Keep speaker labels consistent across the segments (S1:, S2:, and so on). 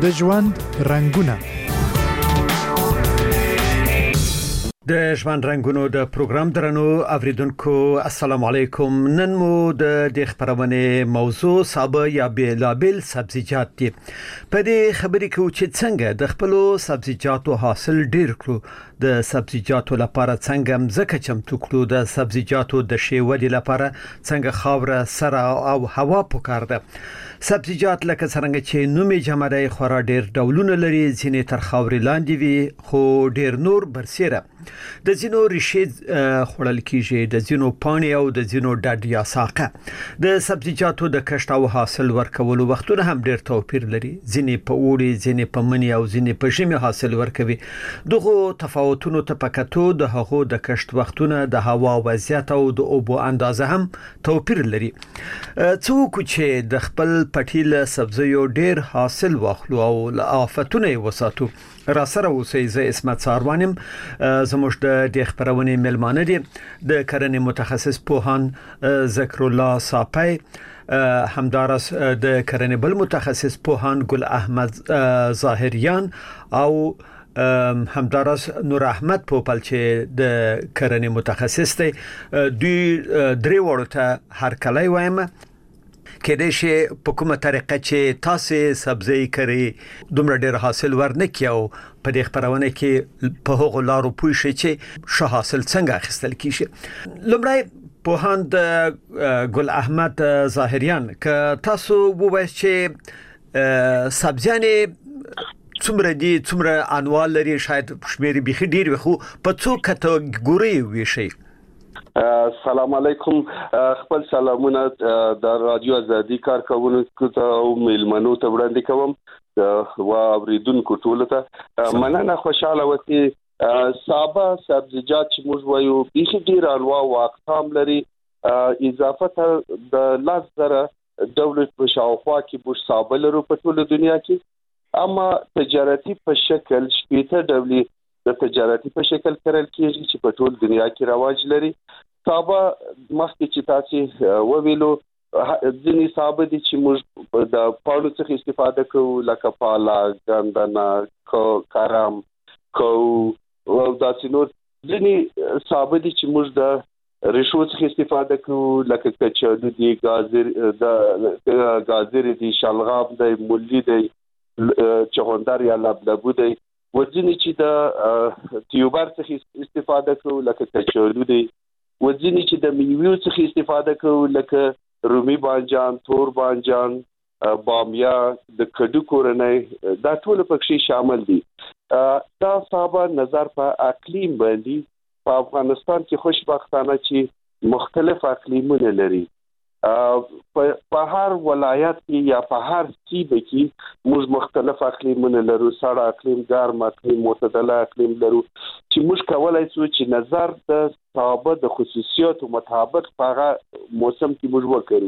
S1: د ژوند رنگونه.
S2: د ژوند رنگونو د پروګرام درنو اوریدونکو السلام علیکم. نن مو د خبرونه موضوع سابه یا بیلابل سبزیجات دي. په دې خبرې کې چې څنګه د خپل سبزیجاتو حاصل ډیر کړو، د سبزیجاتو لپاره څنګه مزکه چمتو کړو، د سبزیجاتو د شیودي لپاره څنګه خاور سره او هوا پکار ده. سبزیجات لکه څنګه چې نومي جمعري خورا ډیر ډولونه لري، ځینې تر خاورې لاندې وي خو ډیر نور برسيره. د ځینو ریشې خورل کیږي، د ځینو پانی او د ځینو ډډ یا ساقه. د سبزیجاتو د کښت او حاصل ورکولو وختونه هم ډیر توپیر لري، ځینې په اوړي، ځینې په مني او ځینې په ژمي حاصل ورکوي. دغه تفاوتونو ته پکاتو د هغو د کښت وختونه، د هوا وضعیت او د اوبو اندازه هم توپیر لري. څوک چې د خپل پټیل سبزیو ډیر حاصل واخلو او آفتونه وساتو، را سره اوسئ. زه اسمت ساروانم، زموږ د خبرونه ملمانه دي د کرنې متخصص پوهان ذکر الله صافی، همدارس د کرنې بل متخصص پوهان ګل احمد ظاهریان او همدارس نور احمد پوپل چې د کرنې متخصص دی. دوی درې ورته هر کله وایم کله چې په کومه طریقه چې تاسو سبزی کری دومره ډیر حاصل ورنکیو، په دې خبرونه کې په هغو لارو پوه شئ چې ښه حاصل څنګه اخیستل کیږي. لومړی پوهان د ګل احمد ظاهریان، که تاسو ووایئ چې سبزیانې څومره دي، څومره انواع لري، شاید شمیر بيخي ډیر وي، خو په څو کټګوري وشي.
S3: السلام علیکم. خپل سلامونه د رادیو ازادي کارکونکو ته او ملمنو ته وړاندې کوم او اوریدونکو ټول ته مننه. خوشاله وتی سابه سبزیجات چې موږ وایو بيخي ډیر انواع او اقسام لري، اضافه د لزره ډول په شاوخوا کې موږ سابه لرو په ټول دنیا کې، اما تجارتي په شکل شپېته ډول د تجارتي په شکل کړل کېږي چې په ټول دنیا کې رواج لري. سابه مخکې چې تاسو وویلو ځینې سابه دي چې موږ د پاڼو څخه استفاده کوو، لکه پالک، ګندنه، کرم، کو او داسې نور. ځینې سابه دي چې موږ د ریشو څخه استفاده کوو، لکه کچالو دي، گازر دي، شلغام دی، مولی دی، چغندر یا لبلبو دی. وځینې چې د تیوبر څخه استفاده کوو، لکه کچالو دی. وځینې چې د میوې څخه استفاده کوو، لکه رومي بانجان، تور بانجان، بامیه، د کډو کورنۍ، دا ټول پکې شامل دي. دا سابه نظر په اقلیم باندې په افغانستان کې خوشبختانه چې مختلف اقلیمونه لري. په هر ولایت کې یا په هر سیمه کې موږ مختلف اقلیمونه لرو، سړه اقلیم، ګرم اقلیم، معتدله اقلیم لرو، چې موږ کولای شو چې نظر د سابه د خصوصیاتو مطابق په هغه موسم کې موږ وکړو.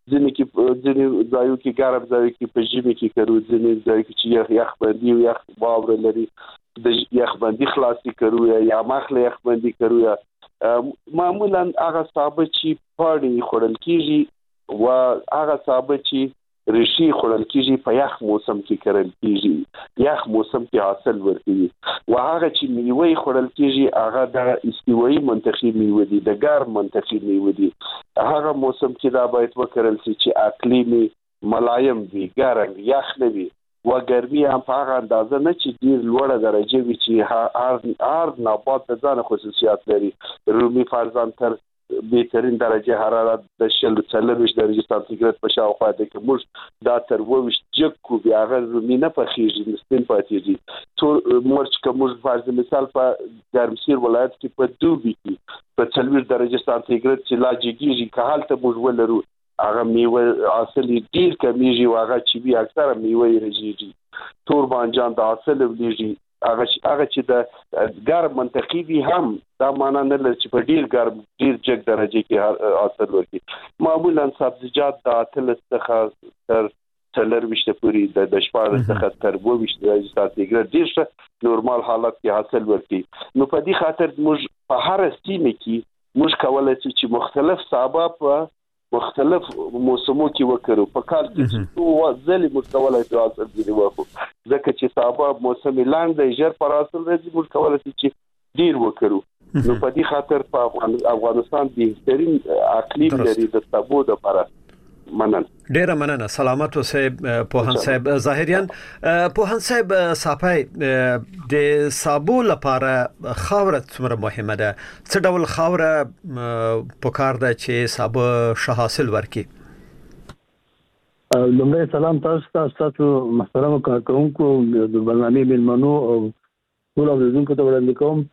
S3: ځینې ځایو کې ګرم، ځایو کې په ژمي کې کړو، ځینې ځایو کې چې یخ باندې او یخ واوره لري د یخ باندې خلاصي کړو یا مخله یخ باندې کړو. یا معمولا هغه سابه چې پاڼې خورل کیږي او هغه سابه چې ریشي خورل کیږي په یخ موسم کې کرل کیږي، یخ موسم کې حاصل ورکوي. او هغه چې میوه خورل کیږي هغه د استوایي منطقې میوه دي، د ګرم منطقې میوه دي. هغه موسم کې دا باید وکړل شي چې اقلیم ملایم وي، ګرم یخ نه وي، و ګرمي هم په هغه اندازه نه چې ډیر لوړه درجه وي چې هر نبات د ځان خصوصیات لري. رومي فرضاً تر بهترین درجه حرارت د 40 درجه سانتیګراد په شاوخوا ده کې موږ دا تر 20 جګ کو بیا هغه رومي نه پخېږي، مستن پاتېږي. ټول مرچ که موږ فرض مثال په ګرمسیر ولایت کې په دوبي کې په 40 درجه سانتیګراد چې لا جګیږي، که حالت موږ ولرو هغه میوه حاصل ډیر کمیږي او هغه چې بیا اکثره میوه یې رژيږي. تور بانجان د حاصل ولېږي، هغه چې د ګرم منطقې وي هم دا معنا نه لري چې په ډیر ګرم ډیر جګ درجه کې حاصل ورکړي. معمولا سبزیجات د 8 څخه تر 24 پورې د 14 څخه تر 22 درجه سانتیګراد ډیر ښه نورمال حالت کې حاصل ورکړي. نو په دې خاطر موږ په هر سیمه کې موږ کولای شو چې مختلف سابه په مختلف موسمو کې وکړو په کال کې څو ځلې موږ کولای شو حاصل دي وکړو ځکه چې صاحب موسم لاندې ژر پر حاصل راځي موږ کولای شو چې ډیر وکړو نو په دې خاطر په افغانستان بهترین اقلیم لري د سابو لپاره مننه
S2: ډیر مننه سلامت اوسه پوهان صاحب ظاهریان پوهان صاحب صافای د سابو لپاره خاوره څومره مهمه ده څه ډول خاوره پکار ده چې سابو ښه حاصل ورکړي
S1: لومړی سلام تاسو محترم کارکونکو د برنامه ملمنو او ټول اوریدونکو ته وړاندې کوم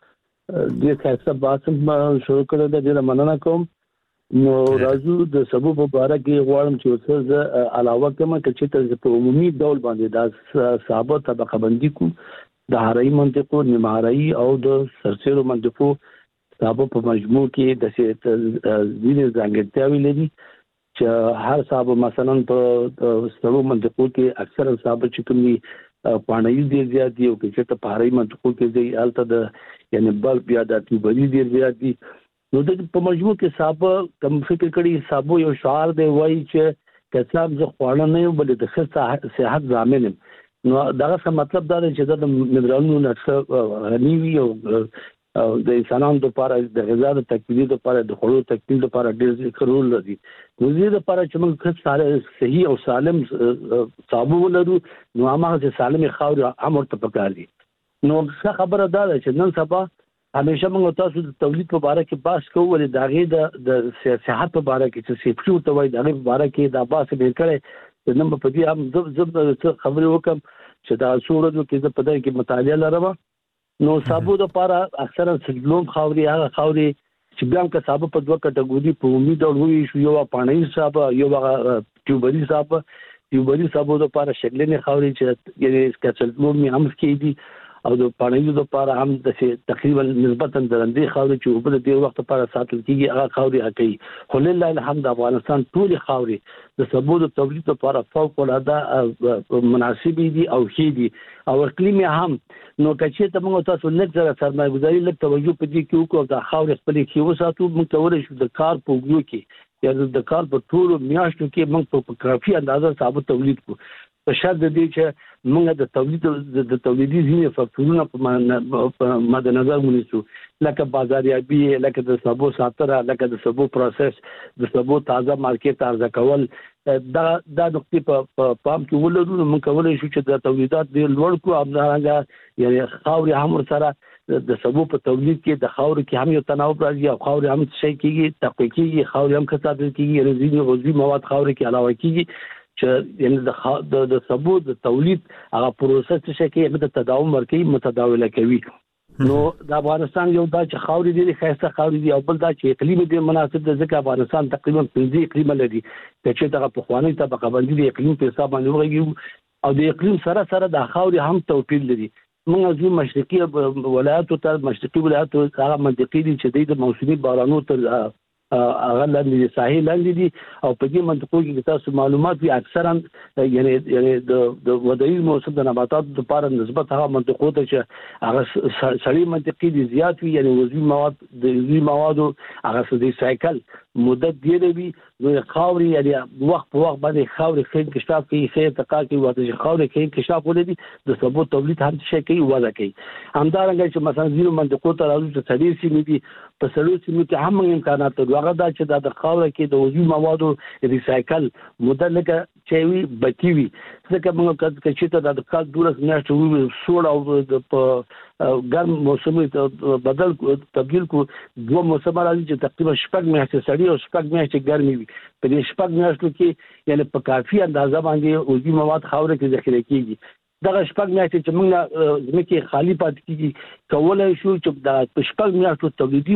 S1: د خاصه باسم شروع کړل د دې مننه کوم نو راځو د سبب په اړه کې غواړم چې څه علاوه کوم چې ته په عمومي ډول باندې د صحابه طبقه بندي کو د هرای منطقو نیمهاري او د سرسيرو منطقو صحابه په مجموع کې د ځینې ځانګړتیاوې لري چې هر صحابه مثلا په سرو منطقو کې اکثر صحابه چې کومي پانایي دي زیات دي او چې ته په هرای منطقو کې دی الته د یعنی بلب یا د تیوبري دي زیات دي نو د په مجموع کې صحابه کوم فکر کړي صحابه یو شعار دی وایي چې کتاب ز خوانه نه بل د صحت ضامن نو دا څه مطلب دا دی چې د منرالونو نشه غني وي او د انسانانو لپاره د غذا د تکمیل لپاره د خوړو تکمیل لپاره ډېر ضروري لري نو دې لپاره چې موږ ساره صحیح او سالم صحابه ولرو نو هغه سالم خاور امر ته پکار دي نو څه خبره ده چې نن سبا همیشه موږ تاسو د تولید په اړه کې بحث کوو ولې داغه د صحت په اړه کې چې سیفټي ته وایي داغه په اړه کې دا بحث به کړي نن په دې هم زب خبرې وکم چې دا څوړو کې په دې کې مطالعه لرم نو صابو د لپاره اکثرا سګلوم خاوري هغه خاوري چې ګام کا صابو په دوه کټګوري په امید او وی شو یو پانایي صاحب یو ټیوبري صاحب د لپاره شګلنې خاوري چې یعنی سګلوم می هم کې دي او د پانایي لپاره هم د تقریبا نسبتا درندې خاوري چې په دې وخت لپاره ساتل کیږي هغه خاوري هکې خو لله الحمد افغانستان ټول خاوري د سبو د تولید لپاره فوق العاده مناسب دي او ښې دي او اقلیم هم نو کچې ته موږ تاسو لږ سرمایه گذاري لږ توجه پدې کې وکړو د خاوري خپل کې وساتو موږ تورې شو د کار په وګړو کې یا د کار په ټول میاشتو کې موږ په کافي اندازه صابو تولید کو په شرط دې چې موږ د تولیدي ځینې فاکتورونه په مد نظر ونیسو لکه بازاریابي لکه د سبو ساتره لکه د سبو پروسس د سبو تازه مارکیټ عرضه کول دا نقطې په پام کې ولرو موږ کولای شو چې د تولیدات ډېر لوړ کړو همدارنګه یعنی خاوري هم سره د سبو په تولید کې د خاوري کې هم یو تناوب راځي او خاوري هم شي کېږي تقویه کېږي خاوري هم کثافت کېږي رزینی عضوي مواد خاوري کې علاوه کېږي چې یعنی د سبو د تولید هغه پروسس چې کې د تداوم ورکي متداوله کوي نو د افغانستان یو دا چې خاوري دي خاصه خاوري دي او بل دا چې اقلیم دي مناسب د ځکه افغانستان تقریبا 15 اقلیم لري چې دغه په خواني طبقه باندې د اقلیم په حساب باندې وګورئ او د اقلیم سره د خاوري هم توپیر لري موږ زو مشرقي ولایتو ته مشرقي ولایتو هغه منطقې دي چې د موسمي بارانو تر هغه لاندې ساحل لاندې دي او په دې منطقو کې تاسو معلومات وي اکثرا یعنی د ودایي موسم د نباتاتو لپاره نسبت هغه منطقو ته چې هغه سړی منطقې دي زیات وي یعنی عضوي موادو هغه د سایکل مدت دی وي نو خاوري یعنی وخت په وخت باندې خاوري خې انکشاف کوي خې تقا کوي واته خاوري خې انکشاف ولدي د سبو تولید هم شي کوي ودا کوي همدارنګه چې مثلا زیرو منطقو ته راځي چې سړي سیمې دي په سړو سیمې کې هم امکانات لري هغه دا چې د خاوري کې د عضوي موادو ریسایکل مدت لکه چوي بچي وي ځکه موږ چې ته د کال دورس میاشتې وي سوړ او د ګرم موسم بدل تبدیل کو دوه موسم راځي چې تقریبا شپږ میاشتې سړی او شپږ میاشتې ګرمي وي په دې شپږ میاشتو کې یعنی په کافي اندازه باندې عضوي مواد خاورې کې ذخیره کیږي دغه شپږ میاشتې چې موږ ځمکې خالی پاتې کیږي کولای شو چې د شپږ میاشتو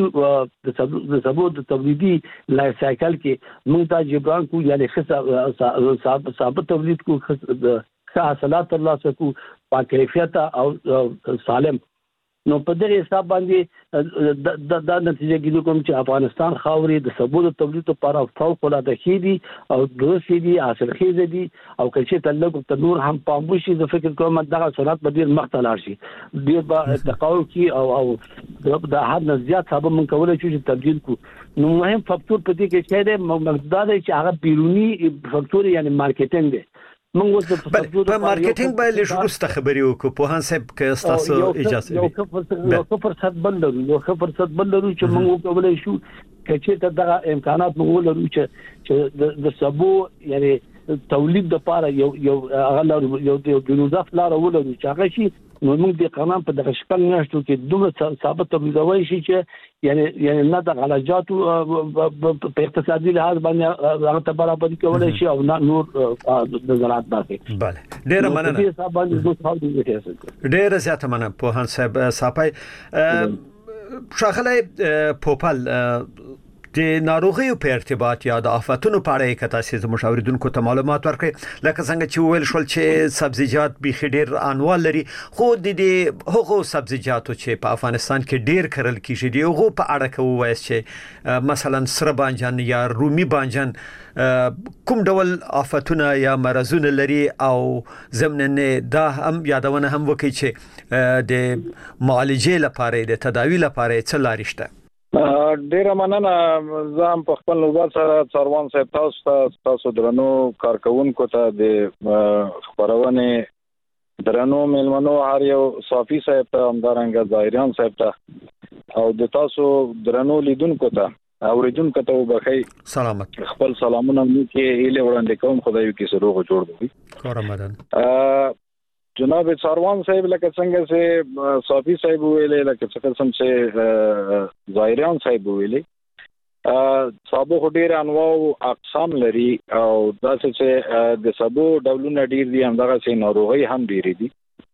S1: تولیدي د سبو د تولیدي لایف سایکل کې موږ ته جبران کو یعنی ثابت تولید کو حاصلات ترلاسه کو با کیفیت او سالم نو په دغه حساب باندې د نتیجه کې کوم چې افغانستان خاورې د سبو د تولید لپاره فوق العاده شي او دوی دي حاصل خیزه دي او کله چې تلګو تنور هم پامبو شي د فکر کوم دغه صنعت به ډیر مختلف شي ډیر به تقاول کی او د حد نه زیات صاحب من کولای شو چې تبديل کو نو مهم فاکتور په دې کې چې د مقدار چې هغه بیرونی فاکتور یعنی مارکیټینګ دی
S2: په مارکیټینګ باندې شروع خبرې وکړو په هان صاحب کې تاسو اجازه
S1: یو فرصت بل لرو چې موږ کولای شو چې دغه امکانات موږ لرو چې د سبو یعنی تولید د لپاره یو جنوزاف لار ولرو چې هغه شي نو موږ د قانون په دغه شکل نشو کې دوه ثابت تولیدوي شي چې یعنی نه د غلاجاتو په اقتصادي لحاظ باندې هغه ته برابر کولای شي او نور د زراعت باندې
S2: bale ډیر مننه ډیر زیاته مننه په هان صاحب صاحب شاغله پوپل د ناروغیو په ارتباط یا د آفاتونو په اړه کې تاسو مشاوردونکو ته معلومات ورکړئ لکه څنګه چې ویل شول چې سبزیجات به ډیر انواع لري خو د دې هغو سبزیجاتو چې په افغانستان کې ډیر کرل کیږي دی هغه په اړه کې وایي چې مثلا سره بانجان یا رومي بانجان کوم ډول آفاتونه یا مرزونه لري او ضمن دا هم یادونه هم وکړي چې د معالجې لپاره د تداوی لپاره څه لارې شته
S4: ډیر مننه زم په خپل نوبت سره څاروان صاحب تاسو درنو کارکونکو ته د خبرونه درنو ملمنو هر یو صافي صاحب ته همدارنګه ظاهریان صاحب ته او د تاسو درنو لیدونکو ته اوریدونکو ته وبخي
S2: سلامت
S4: خپل سلامونه مو کې اله وړاندې کوم خدای کې سروغ جوړ دی
S2: کارمدن
S4: جناب څاروان صاحب لکه څنګه چې صافي صاحب ویلې لکه څنګه سم چې ظاهریان صاحب ویلې سابو ډیر انواع او اقسام لري او داسې چې د سابو ډولونه ډیر دي همدغه چې ناروغي هم ډیر دي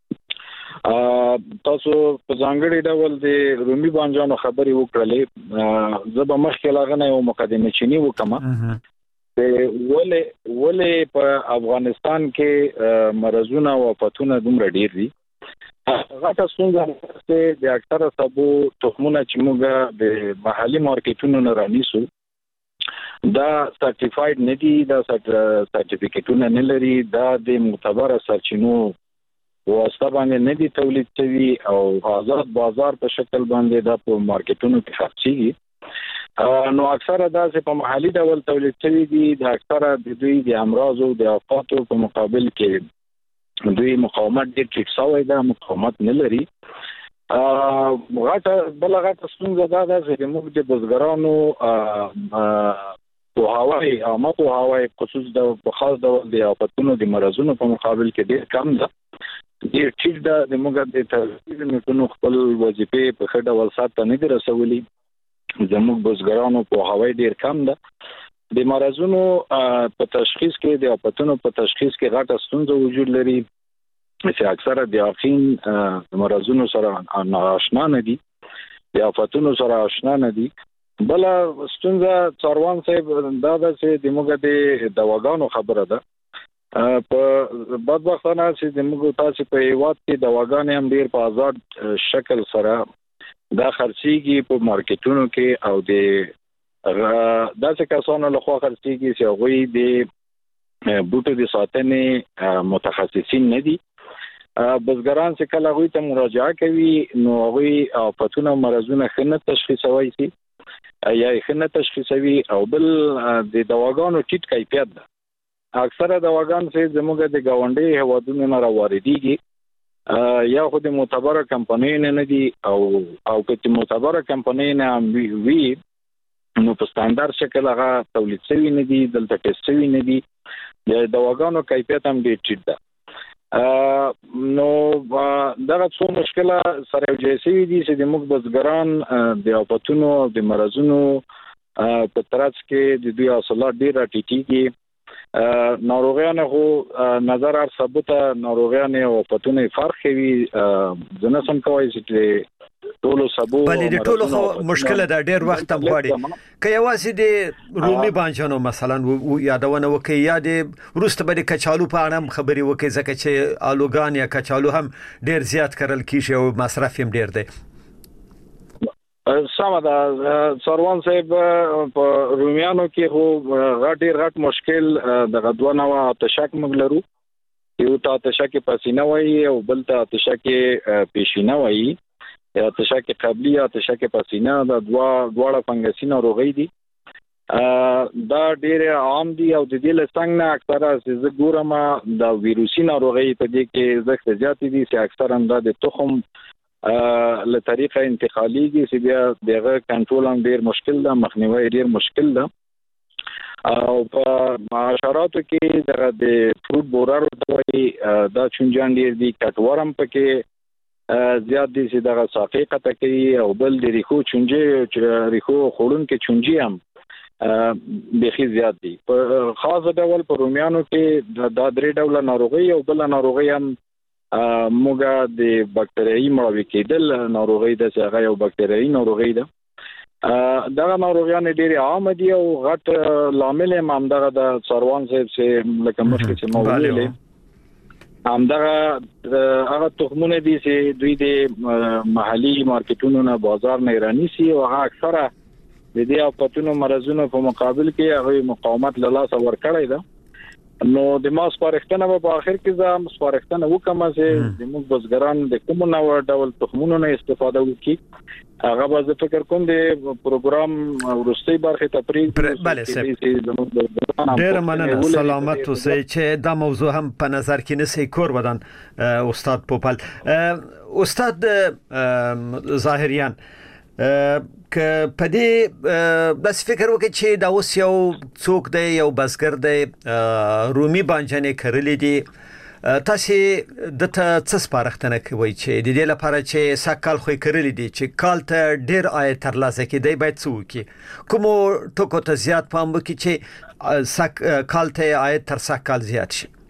S4: تاسو په ځانګړي ډول د رومي بانجانو خبري وکړلې زه به مخکې لاغنه یو مقدمه چینی وکم ولې په افغانستان کې مرزونه او آفاتونه دومره ډیر دي هغه څنګه چې د اکثره سبو تخمونه چې موږ د محلي مارکیټونو نه رانیسو دا سرټیفاید نه دي دا سرټیفیکټونه نه لري دا د معتبره سرچینو واسطه باندې نه دي تولید شوی او آزاد بازار په شکل باندې دا په مارکیټونو کې خرڅيږي نو اکثره دا چې په محلي ډول تولید شوی دي د اکثره د دوی د امراض او د آفاتو په مقابل کې دوی مقاومت ډېر ټیټ شوی دا مقاومت نه لري غټه ستونزه دا ده چې موږ د بزګرانو په هواي عامه په هواي خصوص د خاص ډول د آفاتونو د مرزونو په مقابل کې ډېر کم ده ډېر ټیټ ده د موږ د تولید نکونو خپل وظیفې په خډه ولسات نه دي رسولي زموږ بزګرانو په هواي ډیر کم ده د مرزونو په تشخیص کې د آفاتونو په تشخیص کې غټه ستونزه وجود لري چې اکثره د اخین مرزونو سره آشنا نه دي د آفاتونو سره آشنا نه دي بل ستونزه څاروان صاحب دا ده چې د موږ د دواګانو خبره ده په بدبختانه چې د موږ تاسو په هیواد کې دواګانې هم ډیر په آزاد شکل سره دا خرڅيږي په مارکیټونو کې او د داسې کسانو له خوا خرڅيږي چې هغه د بوټو د ساتنې متخصصین نه دي بزګران چې کله هغه ته مراجعه کوي نو هغه آفاتونه مرزونه خنه تشخیصوي شي یا خنه تشخیصوي او بل د دواګانو ټیټ کیفیت ده اکثره دواګان چې زموږ د گاونډي هوادونو نه راوړيږي یا خو د معتبره کمپنۍ نه دي او که معتبره کمپنۍ نه وي نو په ستاندرد شکل هغه تولید شوی نه دي دلته ټیسټ شوی نه دي د دواګانو کیفیت هم ډېر ټیټ ده نو دا څو مشکله سره جوړې دي چې د موږ بزګران د آفاتونو د مرزونو په ترڅ کې د دوی حاصلات ډېر راټیټيږي ناروغیان خو نظر هر ثبوت ناروغیان او آفاتونه فرق کوي ځنه سم کوي چې ټولو سبو
S2: بلې د ټولو خو مشکله ده ډېر وخت هم غواړي که یوازې د رومي بانجانو مثلا یادونه وکړي یا د وروسته به د کچالو په اړه هم خبرې وکړي ځکه چې آلوګان یا کچالو هم ډېر زیات کرل کیږي او مصرف هم ډېر دی.
S4: سمه ده سروان صاحب په رومیانو کې خو غټ مشکل د غدوانه او تشک مغلرو یو ته تشک پسینه وایي او بل ته تشک پیشینه وایي یا تشک قبلی یا تشک پسینه دا دواړه فنګسي ناروغي دي دا ډېر عام دي او د دې لسنګ نه اکثره زه ګورم دا ویروسي ناروغي په دې کې زخه زیات دي چې اکثرا د تخم له طریقه انتقالي دي چې بیا دغه کنټرول هم ډیر مشکل ده مخنیوي ډیر مشکل ده او په حشراتو کې د فروټ بورارو دوی دا چونجان ډیر دي کټورم پکې زیات دي چې دغه ساقي قطع کوي او بل د ریخو چونجي ریخو خورون کې چونجي هم بخي زیات دي په خاص ډول په رومیانو کې دا درې ډول ناروغي او بل ناروغي هم موږ د بکټریايي مړاوي کېدل ناروغي د څنګه یو بکټریايي ناروغي ده دا ناروغیان ډېر عام دي او غټ لامل هم دغه د سروان صاحب چې لکه مخکې چې مو ویلې هم دغه هغه تخمونه دي چې دوی د محلي مارکیټونو نه بازار نه راني سي او هغه اکثره د دې اپاتونو مرزونو په مقابل کې هغه مقاومت له لاسه ورکړی ده نو د ما سپارښتنه په اخر کې زه سپارښتنه وکم چې د موږ بزګران د کوم نوع ډول تخمونو نه استفاده وکړي هغه به زه فکر کوم د پروګرام ورستۍ برخه تفریق
S2: بله ډېر مننه سلامت اوسئ چې دا موضوع هم په نظر کې نسی کور بدن استاد پوپل استاد ظاهریان که په دې بس فکر وکړي چې دا اوس یو څوک دی یو بزګر دی رومي بانجانې کرلې دي تاسو د څه سپارښتنه کوي چې د دې لپاره چې سکال خو کرلې دي چې کال ته ډیر عاید ترلاسه کړي باید څه وکړي کوم ټکو ته زیات پام وکړي چې کال ته عاید تر سکال زیات شي.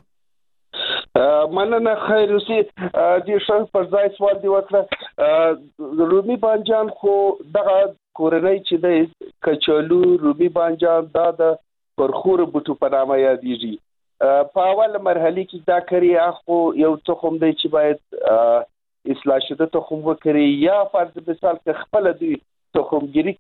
S3: مننه خیر اوسې د شان پر ځای سوال دی وکړه رومي بانجان خو دغه کورنۍ چې د کچالو رومي بانجان د پرخور بوټو په نامه یادېږي په اوله مرحله کې دا کری اخو یو تخم دی چې باید اصلاح شده تخم وکړي یا فرض مثال که خپل دی تخمګيري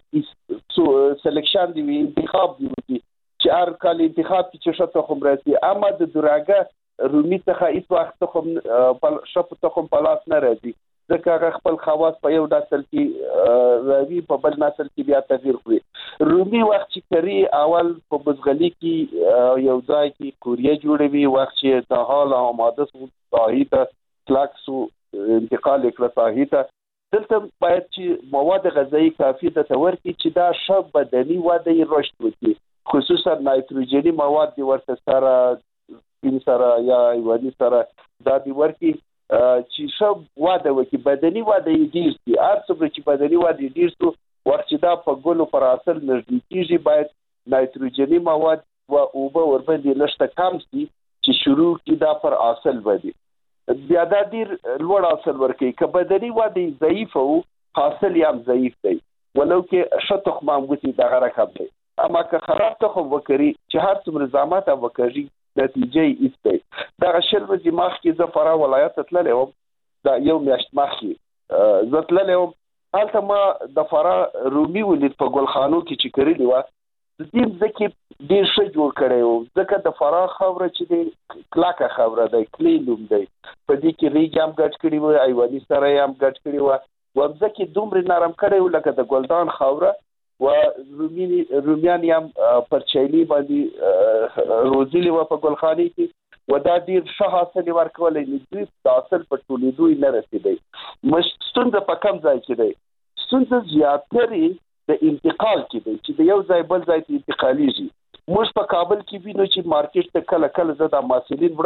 S3: کوي سلیکشن دی انتخاب دی چې هر کال انتخاب کې چې تخم راځي اما د دراګه رومي څخه هیڅ وخت تخم شپ تخم پلاس نه راځي ځکه هغه خپل خواص په یو نسل کې راوي په بل نسل کې بیا تغییر کوي. رومي وخت چې کری اول په بزغلي کې یو ځای کې کوریه جوړوي وخت چې د حال آماده سو صحیح کلاکس انتقال کړه صحیح دلته باید چې مواد غذایی کافي د تور کې چې دا شب بدني وده رشد وکړي خصوصا نایتروجني مواد د ورته سره سره یا ایواني سره دا دی ورکی چې شب واده وکي بدني واده ډیر دي ارڅه چې بدني واده ډیر سو وخت چې دا په ګلو پر اصل نږدې کیږي باید نایتروجني مواد او اوبه ورباندې لشته کم شي چې شروع کی دا پر اصل ودی بیا دا ډیر لوړ اصل ورکی که بدني واده ضعیف او حاصل یې هم ضعیف دی ولو کې شتخ مامغوتی دا رقم دی اما که خراب تخم وکړي چې هر څومره زحمت وکړي نتیجې ایسته دا شل ورځې مخکې زه فراه ولایت تللی وم دا یو میاشت مخکې زه تللی وم هلته ما د فراه رومي ولید په ګلخانو کې چې کرلې وه د دې ځکه ډېر ښه جوړ کړی و ځکه د فراه خاوره چې دی کلکه خاوره دی کلی نوم دی په دې کې ریګ هم ګډ کړي وه ایواني سره یې هم ګډ کړي وه ومځکې دومره نرم کړی و لکه د ګلدان خاوره و رومیان هم پر چایلی باندې روزلی و په ګلخانې کې و دا ډیر ښه حاصل ورکولی دوی د حاصل په ټولېدو یې نه رسېدی ستونزه په کم ځای کې دی ستونزه زیاترې د انتقال کې دی چې د یو ځای بل ځای ته انتقالیږي موږ په کابل کې وینو چې مارکیټ ته کله کله زه د محصلین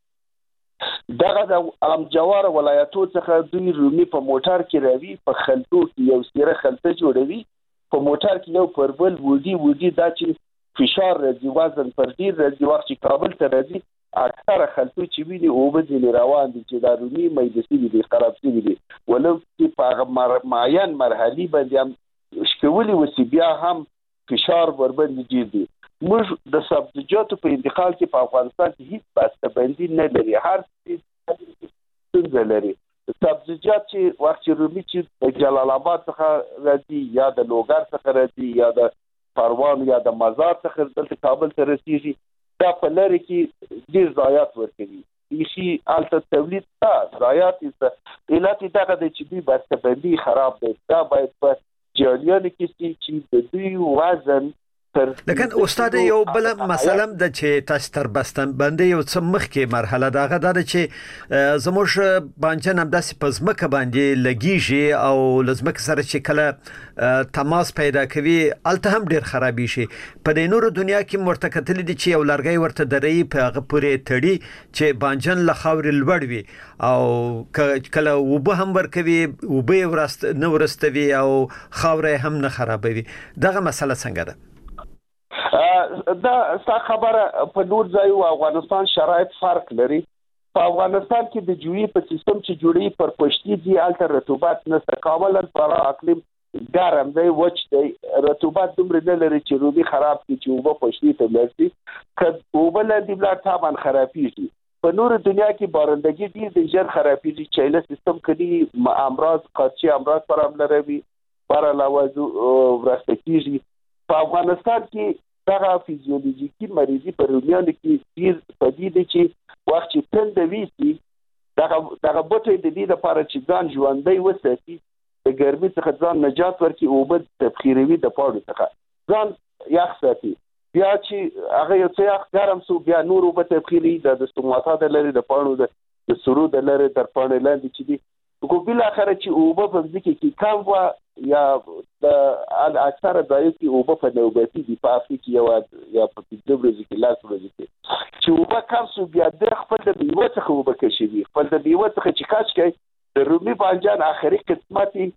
S3: وړم دغه د علمجوار ولایتو څخه دوی رومي په موټر کې راوي په خلطو کې یو سیره خلطه جوړوي په موټر کې یو پربل وډي دا چې فشار راځي وزن پر ډیر راځي وخت چې کابل ته راځي اکثره خلکو چې ویني او به ځینې روان دي چې دا رومي مېدسي دي خراب شوي دي ولو چې په معین مرحلي باندې هم شکولي وسی بیا هم فشار ورباندې جدي دي. موږ د سبزیجاتو په انتقال کې په افغانستان کې هیڅ بسته‌بندي نه لري، هر څه څنګه لري. سبزیجات چې وخت رومي چې د جلال آباد څخه راځي یا د لوګر څخه راځي یا د پروان یا د مزار څخه دلته کابل ته رسیږي، دا په لري کې ډیر ضایعات ورکوي. شي الته تولید ته ضایعات علت دغه د چې دوی بسته‌بندي خراب دی. دا باید په جریان کې چې د دوی وزن
S2: لکن استاد یو بل مثلا د چې تاسو تر بسته‌بندي یو څه مخکې مرحله دغه د چې زموږ بانجن هم داسې په ځمکه باندې لګیږي او لزمکه سره چې کله تماس پیدا کوي الته هم ډیر خرابې شي. په د نورو دنیا کې مرتکتل دي چې یو لرګي ورته درې په هغه پورې تړي چې بانجن له خاورې لوړ وي او کله وبه هم ورکوي وبه ورست نه ورستوي او خاورې هم نه خرابوي. دغه مسله څنګه ده؟
S3: دا څه خبره په نور ځای او افغانستان شرایط فرق لري. په افغانستان کې د جوړې په سیستم چې جوړې پر پښتي دي الته رطوبت نشته، کاملا فرا اقلیم ګرم دی، وچ دی، رطوبت دومره نه لري چې رومي خراب کی چې وبه پښتي ته لري که وبه لاندې بلا تابان خرابېږي. په نور دنیا کې بارندگی ډیر د ژر خرابېږي چې له سیستم کې امراض قارچي امراض پر عمل راوي پر علاوه ورستکیږي. په افغانستان کې دغه فیزیولوژیکي مریضي په رومیانو کې ډیر پدیده چې وخت چې تند ویسي دغه بوټي د دې لپاره چې ځان ژوندۍ وساتي د ګرمۍ څخه ځان نجات ورکړي او بد تبخیروي د پاړو څخه ځان یخ ساتي. بیا چې هغه یو څه یخ ګرم سو بیا نور وب تبخیري د استوماتا د لري د پاړو د سرو د لري تر پاڼې لاندې چې دي کو بل اخر چې او په ځکه کې کم وا یا د اکثره ځایو کې او په نوبتي دی په افریقا یا په دبرځ کې لاس ورځي چې او په کم سو بیا د خپل د بیوه څخه وب کشي خپل د بیوه څخه چې کاش کوي د رومي بانجان اخري قسمتي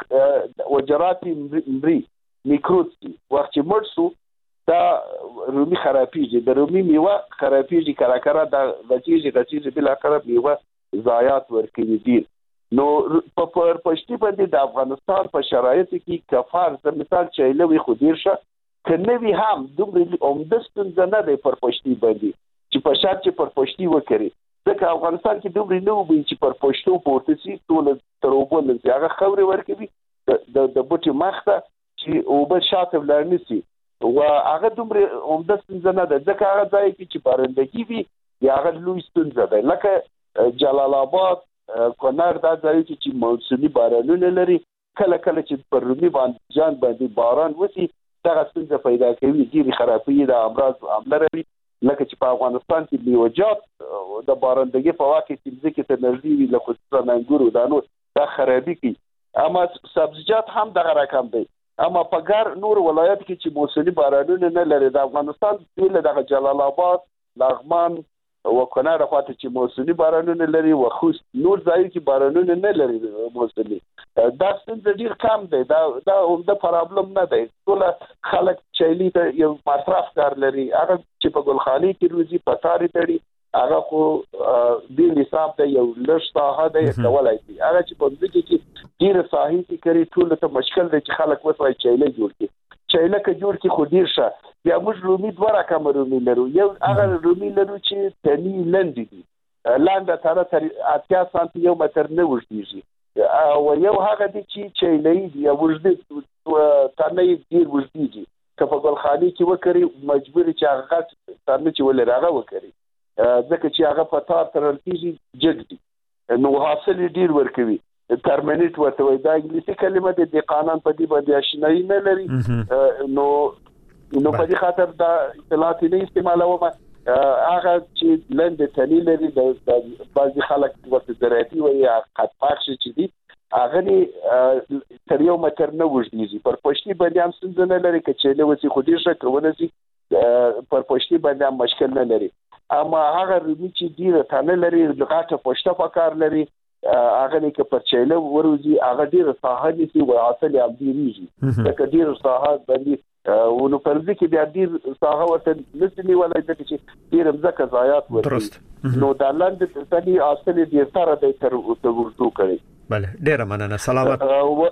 S3: وجرات مری میکروتي وخت چې مرسو دا رومي خرابېږي، د رومي میوه خرابېږي، کراکرا د غچیږي بل اخر میوه ضایعات ورکوي دي. نو په پښتي باندې د افغانستان په شرایطو کې کفار د مثال چایلوي خو ډیر شه کنوي هم دومره اومدستون نه دی پر پښتي باندې چې په شرط چې پر پښتي وکړي ځکه افغانستان کې دومره نه وي چې پر پښتو پورته سي ټول تر وبل هغه خوري ورکوي د بوټي مخته چې او به شاته ولرنسي او هغه دومره اومدستون نه ده ځکه هغه ځای کې چې بارندگی وي یا هغه لوی ستونزه ده لکه جلال آباد کونړ دا ځای چې موسمي بارانونه لري کله کله چې پر رومي باندې باران وسی دغه څنګه پیدا کوي ډیری خرابې د امراض عامله لري لکه چې په افغانستان کې بیوجات د بارندگی په واقع کې ځکه ته نږدې وي لکه څنګه انګورو دانو دا خرابې کی اما سبزیجات هم دغه رقم دی. اما په ګر نور ولایت کې چې موسمي بارانونه نه لري د افغانستان دغه جلال آباد لغمان و کونړ خواته چې موسمي بارانونه لري و خوست نور ځای کې بارانونه نه لري موسمي دا څنګه ډیر کم دی. دا د پرابلم نه دی. ټول خلک چایلی ته یو مصرف کار لري هغه چې په ګلخاني کې روزي پټاري تړي هغه خو د حساب ته یو لږ ساحه دی کولای شي هغه چې په دې کې ډیر ساحې کې کوي ټول ته مشکل دی چې خلک وسوي چایلی جوړ کړي چایله کې جوړ کې خو ډیر شه بیا موږ رومي دوه رقم رومي لرو یو هغه رومي لرو چې تني لندې دي لاندې تر 80 سانتي یو متر نه وړتيږي او یو هغه دي چې چایلې دی وړدي تنه ډیر وړتيږي که په ګلخاني کې وکړي مجبور چې هغه تنه چې ولر هغه وکړي ځکه چې هغه په تار ترلتيږي جګدي نو حاصل ډیر ورکوي ترمنیټ ورته وای دا انګلیسي کلمه د قانون په دې باندې آشنایی نه لري نو په دې خاطر دا اصطلاحات نه استعمالوم هغه چې لند تنی لري د بعضي خلک ورته زراعتي وای قد پاک شي چې دي هغه تر یو متر نه وژنيږي پر پښتي باندې هم څنګه نه لري چې له وسی خو دې څه کوونه سي پر پښتي باندې هم مشکل نه لري اما هغه رومي چې ډیره تنه لري لغاټه پښته پکار لري هغه نه کې پر چاله وروزي هغه ډیره ساحه نيسي او حاصل یې ډیریږي دا ډیره ساحه باندې ونو پرځ کې بیا ډیر ساحه ورته نسلی ولای د چې ډیر مزکه ضایعات ورته نو د لاندې ستنی اصلي ډیر سره د تر ورته کړی.
S2: بله ډیر مننه سلامت.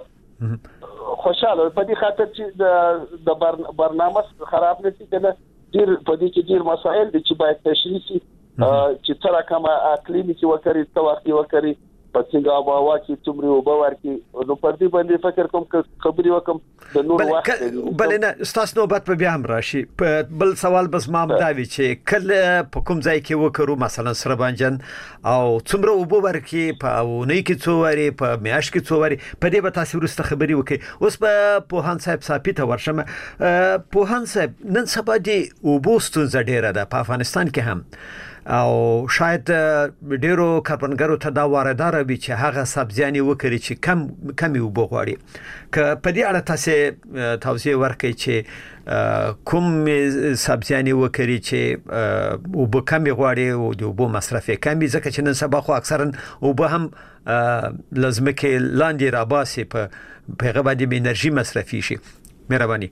S3: خوشاله په دې خاطر چې د برنامه خراب نشي کنه ډیر په دې کې ډیر مسائل دي چې باید تشریح شي چې تر کومه اقلیمي چې وکړي توقع وکړي پڅنګ هوا کې څومره وبور کې نو پر دې باندې فکر کوم خبري وکم د نور وخت
S2: بل نه تاسو نوبت په بیا هم راشي. بل سوال بس ما مداوي چې کله په کوم ځای کې وکړو مثلا سربانجن او څومره وبور کې په ونې کې څووري په میاش کې څووري په دې به تاسو ورسته خبري وکړي. اوس په پوهان صاحب صاحب ورشم پوهان صاحب نن سبا دی وبوستون زډیره ده په افغانستان کې هم او شاید ډیرو کاربنګرو ته دا واردار وي چې هغه سبزیانی وکړي چې کم یو بغواړي. ک په دې اړه تاسو توضیح ورکړئ چې کوم سبزیانی وکړي چې او به کم غواړي او د وبو مصرف کم وي ځکه چې نن سبا خو اکثرا او به هم لازم کې لاندې راباسي په هغه باندې انرژي مصرفي شي. مهرباني.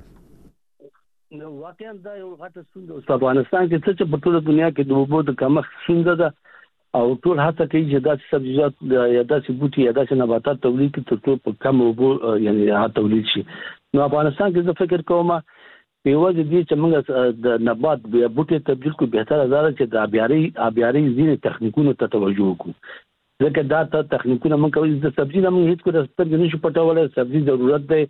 S1: واقعا دا یو غټه ستونزه په افغانستان کې چې په ټوله دنیا کې د اوبو د کمښت ستونزه ده او ټول هڅه کوي چې داسې سبزیجات یا داسې بوټي یا داسې نباتات تولید کړي ترڅو په کم اوبو یعنی تولید شي. نو افغانستان کې زه فکر کوم یوازې دې چې موږ د نبات یا بوټي تبدیل کو بهتره ده چې د آبیاري ځینې تخنیکونو ته توجه وکړو ځکه دا تخنیکونه موږ کوي د سبزی نه موږ هیڅ کوم سترګې نشو پټولای. سبزی ضرورت دی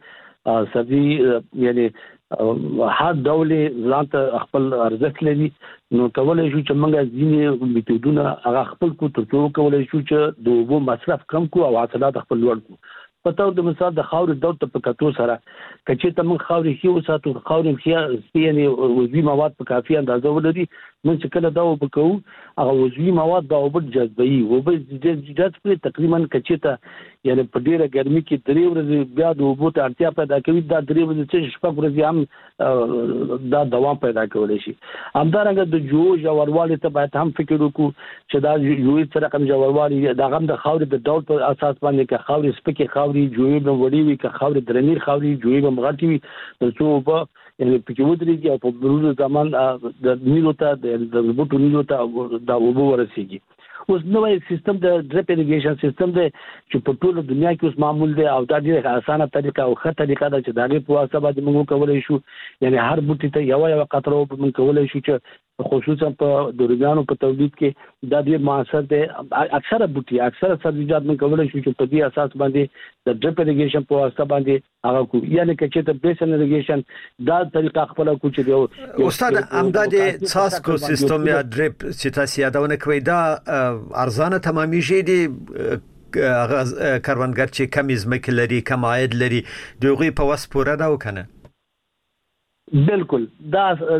S1: سبزی یعنی هر ډول ځانته خپل ارزښت لري نو کولای شو چې موږ ځینې میتودونه هغه خپل کو ترڅو کولای شو چې د اوبو مصرف کم کو او حاصلات خپل لوړ کو. په تاسو د مثال د خاورې ډول په کتو سره کچې ته موږ خاورې کې وساتو خاورې کې یعنی عضوي مواد په کافي اندازه ولري موږ چې کله دا وکړو هغه عضوي مواد دا وبد جذبي جذب تقریبا کچې ته یعنی په ډیره ګرمي کې درې ورځې بیا د اوبو ته اړتیا پیدا کوي دا درې ورځې چې شپږ ورځې هم دا دوام پیدا کولی شي. همدارنګه د جوړ جوړوالي ته باید هم فکر وکړو چې دا جوړ سره کوم جوړوالي دا هم د خاورې د ډول په اساس باندې کې خاورې سپکې خاورې جوړې نو وړي وي که خاورې درنې خاورې جوړې هم غټي وي ترڅو په یعنی په ودرېږي او په برونو زمان د نیلو ته د بوټو نیلو ته دا اوبه ورسیږي. اوس نوې سیستم د ډریپ اریګیشن سیستم دی چې په ټوله دنیا کې اوس معمول دی او دا ډیره اسانه طریقه او ښه طریقه ده چې دا غي په واسطه باندې موږ کولای شو یعنی هر بوټي ته یو قطره او موږ کولای شو چې خصوصا په دورګانو په تولید کې دا ډیر موثر دی. اکثره بوټي اکثره سبزیجات موږ کولای شو چې په دې اساس باندې د ډریپ اریګیشن په واسطه باندې هغه کو یعنی چې ته بیسن اریګیشن دا طریقه خپل کو چې
S2: استاد امداد ساسکو سیستم یا ډریپ چې تاسو یادونه کوي دا ارزانه تمامېږي دي کاربنګر چې کم ځمکه لري کم عاید لري دغه په وس پوره دا وکنه.
S1: بالکل دا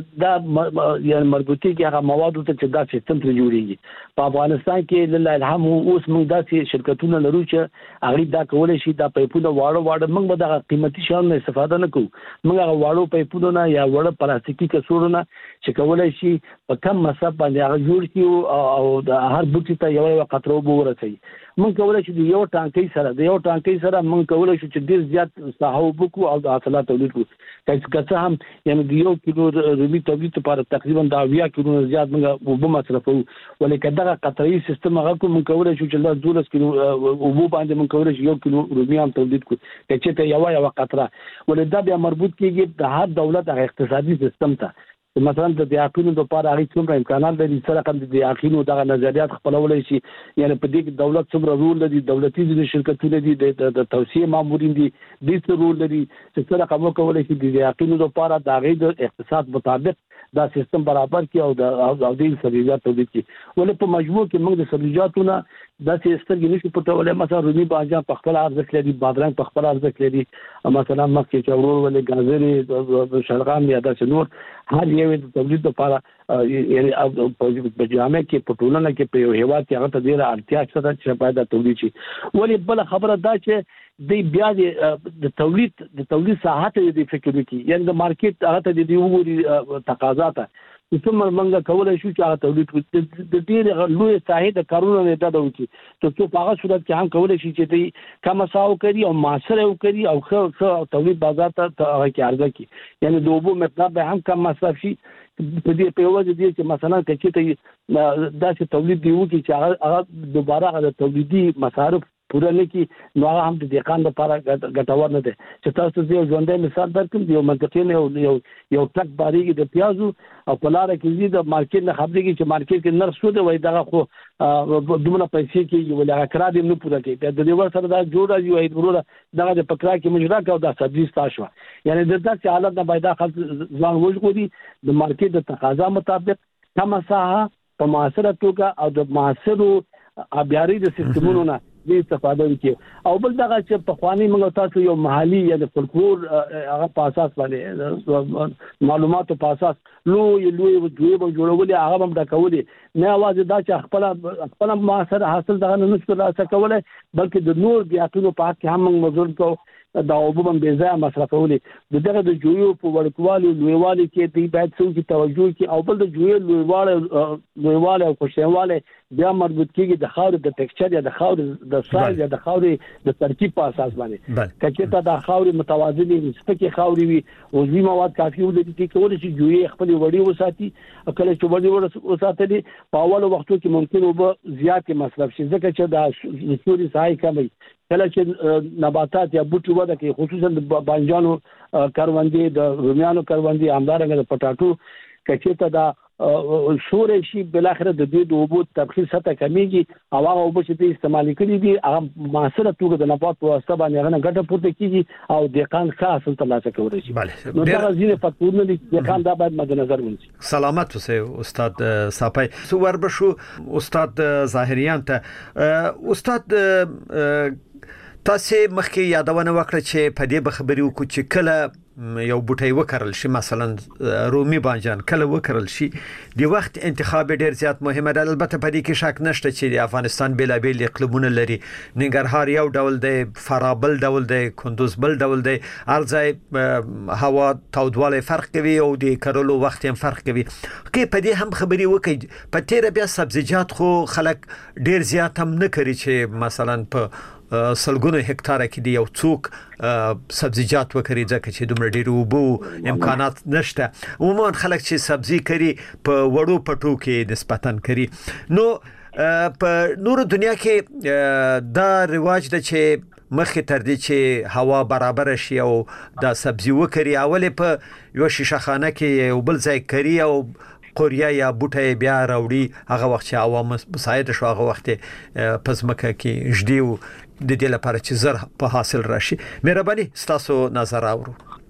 S1: یعنی مربوطي کې هغه مواد ته چې دا سیستم تر جوړیږي په افغانستان کې لله الحمد اوس موږ داسې شرکتونه لرو چې هغه دا کولای شي دا پایپونه واړه موږ به د قیمتي شیانو استفاده نه کوو موږ هغه واړو پایپونه یا وړه پلاستیکي کڅوړونه چې کولای شي په کم مصرف باندې هغه جوړ کړو او د هر بوټي ته یو قطره وبو ورسي. موږ کولای شو د یو ټانکۍ سره موږ کولای شو چې ډیر زیات ساحه وبکو او د حاصلات تولید کړو که هم یعنی د 1 کیلو رومي تولید لپاره تقریبا د 20 کیلو زیات موږ وبو مصرفو ولیکن دغه قطري سیستم هغه کوم کولای شو چې 12 کیلو وبو باندې موږ کولای شو 1 کیلو رومي هم تولید کړو چې ته یو قطره ولدا بیا مربوط کیږي د هر دولت هغه اقتصادي سیستم ته مثلا د دیاقینو لپاره هغه څومره امکانات لري سره کوم د دیاقینو دغه نظریات خپلولای شي یعنی په دې کې دولت څومره رول لري دولتي د شرکتونو دي د توسعه مامورین دي د څه رول لري چې سره کوم کولای شي د دیاقینو لپاره د غي د اقتصاد مطابق دا سیستم برابر کی او د سبزیجات تولید کی ولې په مجموع کې موږ د سبزیجاتونه د سترګې نشو پټولای مثلا رومي باجان په خپل ارزښت لري بادرنګ په خپل ارزښت لري مثلا مکه چورور ولې گازري شلغم یا د نور هر یو د تولید لپاره یعنی په جامع کې په ټولنه کې په یو هیواد کې هغه ته ډیره اړتیا شته چې باید تولید شي. ولې بل خبره دا چې د بیا د تولید ساحت د فکر وکړي یعنی د مارکیټ هغه ته د وګوري تقاضا ته څومره موږ کولای شو چې هغه تولید د ډېر لوی ساحې د کارونو نه دا وکړي ته په هغه صورت کې هم کولای شي چې دوی کم مساو کوي او معاصره وکړي او ښه تولید بازار ته هغه کې عرضه کړي یعنی د اوبو مقدار به هم کم مصرف شي په دې په وجه دي چې مثلا کچې ته داسې تولید دی وکړي چې هغه دوباره هغه تولیدي مصارف پوره نه کی نو هغه هم د دقیقاً لپاره ګټور نه دی چې تاسو یو ژوندۍ مثال درکړم یو منطقې نه یو ټک باریږي د پیازو او په لاره کې زی د مارکیټ نه خبرېږي چې مارکیټ کې نرخ شو دی وای دغه خو دومره پیسې کې یو لږه کرا دې نه پوره کوي د دې ور سره دا جوړ راځي وای ورو دغه د پکرا کې مجرا کا او د سبزي ستاشو یعنی د داسې حالت نه باید خلک ځان وژغوري د مارکیټ د تقاضا مطابق کم مساحه په معاصره توګه او د معاصرو ابياري د سیستمونو نه دې استفاده وکړي او بل دغه چې په خواني موږ تاسو یو محلي یا د فولکلور هغه په اساس باندې معلوماتو په اساس لوی دوی به جوړولې هغه هم دا کولې نه आवाज دا چې خپل معاصر حاصل دغه نه نشو راځه کولای بلکې د نور بیاکونو په حق هم موږ مزور کو دا اوبه هم بې ځایه مصرفولې دغه د جویو په وړکوالي لویوالي کې دوی باید څوک توجه کوي او بل د جویو لویواله او خوشاله بیا مربوط کیږي د خاور د ټیکسچر یا د خاور د سایز یا د خاور د ترکیب په اساس باندې کچته د خاور متوازنې نسبت خاوري وي او ځي مواد کافي ولري چې کول شي جوی خپل وړي وساتي کله چې وړي وساتلي په اول وختو کې ممکن وب زیات مصرف شي ځکه چې د سوري سای کمي کله چې نباتات یا بوټي وده کې خصوصا د بانجانو کروندې د رومیانو کروندې همدارنګه د پټاټو کچته دا شورې شي بل اخر د دې د اوبو تبخیر سطح کمیږي او هغه اوبو چې په استعمال کړي دي هغه معاصره توګه د نبات په واسطه باندې هغه ګټه پورته کیږي او دقیقاً ښه حاصل ترلاسه کوي شي نو دا ځینې فکتورونه دي دقیقاً دا باید مد نظر ونیسي
S2: سلامت اوسه استاد صافی سو وربشو استاد ظاهریان ته استاد تاسو مخکې یادونه وکړه چې په دې خبرې وکړو چې کله یو بوټي وکرل شي مثلا رومي بانجان کله وکرل شي د وخت انتخاب ډیر زیات مهمه ده البته په دې کې شک نشته چې د افغانستان بلابل اقلیمونه لري ننګرهار یو ډول دی فراه بل ډول دی کندوز بل ډول دی ارزای هوا تودواله فرق کوي او د کرلو وخت هم فرق کوي کې په دې هم خبري وکړي په تیر بیا سبزیجات خو خلک ډیر زیات هم نه کوي چې مثلا په سلګونو هکتار کې دی یو څوک سبزیجات وکړي ځکه چې دومره ډیر وبو امکانات نشته عموما خلک چې سبزی کوي په وړو پټو کې نسبتاً کوي نو په نور دنیا کې دا رواج ده چې مخکې تر دې چې هوا برابر شي او دا سبزی وکړي اول په یو شیشه خانه کې یو بل ځای کوي او قوریا یا بوټي بیا راوړي هغه وخت چې عوام مساعد شو هغه وخت پزمکه کې جديو د دې لپاره چې زر په حاصل راشي مهرباني تاسو نظر اورو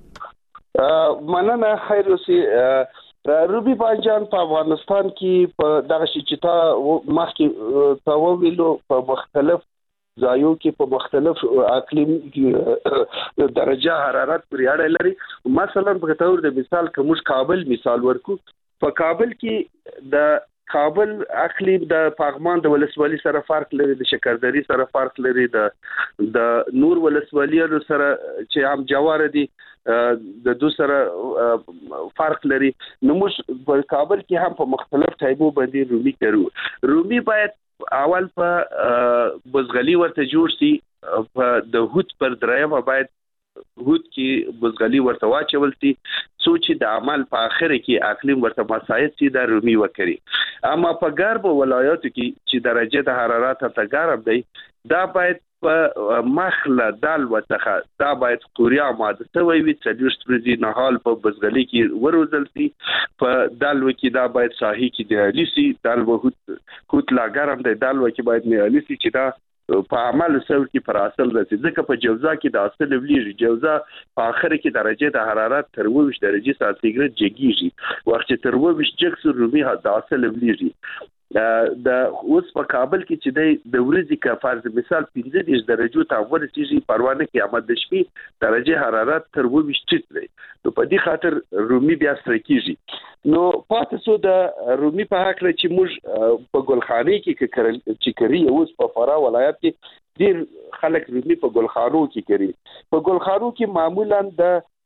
S3: مننه خیر اوسې روبي بانجان په افغانستان کې په دغه شي چې تا مخکې تاویلو په مختلف ځایو کې په مختلف اقلیم کې درجه حرارت پورې اړه لري مثلا په تور د مثال کوم کابل مثال ورکو په کابل کې د کابل اقلیم د پاغمان د ولسوالۍ سره فرق لري د شکردري سره فرق لري د نور ولسوالیو سره چې عام جوار دي د دو سره فرق لري نو موږ په کابل کې هم په مختلف ټایپو باندې رومي کوو رومي باید اول په بزغلي ورته جوړ شي په د هوت پر درایمه باید هوت کې بزغلي ورته واچول شي سوچ د عمل په اخر کې اقلیم ورته مساعد شي د رومي وکړي اما په غرب ولایاتو کې چې درجه د حرارت ته ګرم دی دا باید په مخله دال وڅخه دا باید قوریا ماده ته وي چې ورځي نه حال په بزغلي کې وروزل شي په دال وکي دا باید صحیح کې دی لسی دال وهوت لا ګرم دی دال وکي باید نه لسی چې دا په عمل سره کې پر اصل رسي ځکه په جوزا کې د اصل ویلي جوزا په اخر کې درجه د حرارت تر 20 درجه سانتیګراد جګیږي وخت چې تر 20 جګ رومي د اصل ویلي د اوس په کابل کې چې د ورځې کا فرض مثال 15 درجه ته ورسیږي پروانه کې آمد د شپې درجه حرارت تر 20 چت دی نو په دې خاطر رومي بیا سره کیږي نو پاتې سو د رومي په حق لري چې موږ په ګلخانه کې چې کوي اوس په فراه ولایت کې ډیر خلک رومي په ګلخانو کې کوي په ګلخانو کې معمولا د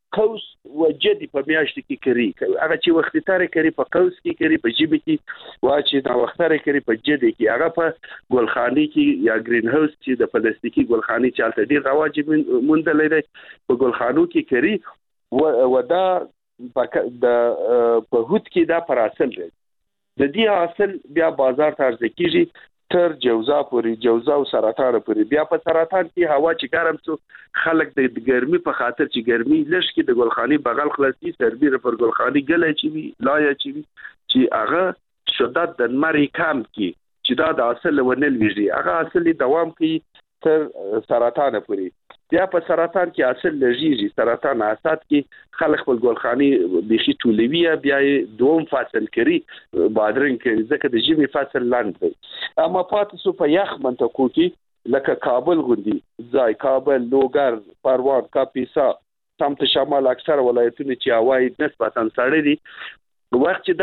S3: قوس وجدي په میاشت کې کوي هغه چې وختاره کوي په قوس کې کوي په جيبي کې واچې دا وختاره کوي په جدي کې هغه په ګلخاني کې یا گرین هاوس چې د پلاستیکي ګلخاني چالت ډیر رواج مونږ لري په ګلخانو کې کوي ودا په هوت کې دا پر اصل دی د دې حاصل بیا بازار ته ارزه کیږي تر جوزا او سرطان پورې بیا په سرطان کې هوا چې ګرم شو خلک د ګرمي په خاطر چې ګرمي لږ کې د ګلخاني بغل خلاصي سربیر پر ګلخاني ګلای چې لا چې هغه شدت د مری کم کې چې دا د اصل ونل ویږي هغه اصلي دوام کوي تر سرطان پورې بیا په سرطان کې اصل لږیږي سرطان اسات کې خلک په ګلخاني بيخي ټولوي بیا دوم فصل کوي بادرنګ کوي ځکه د جيمي فصل لاندې دی اما پاتې سو په یخ منطقو کې لکه کابل غوندي ځای کابل لوګر پروان کاپیسا سمت شمال اکثر ولایتونه چې هواي نسبتا سړې دي وخت چې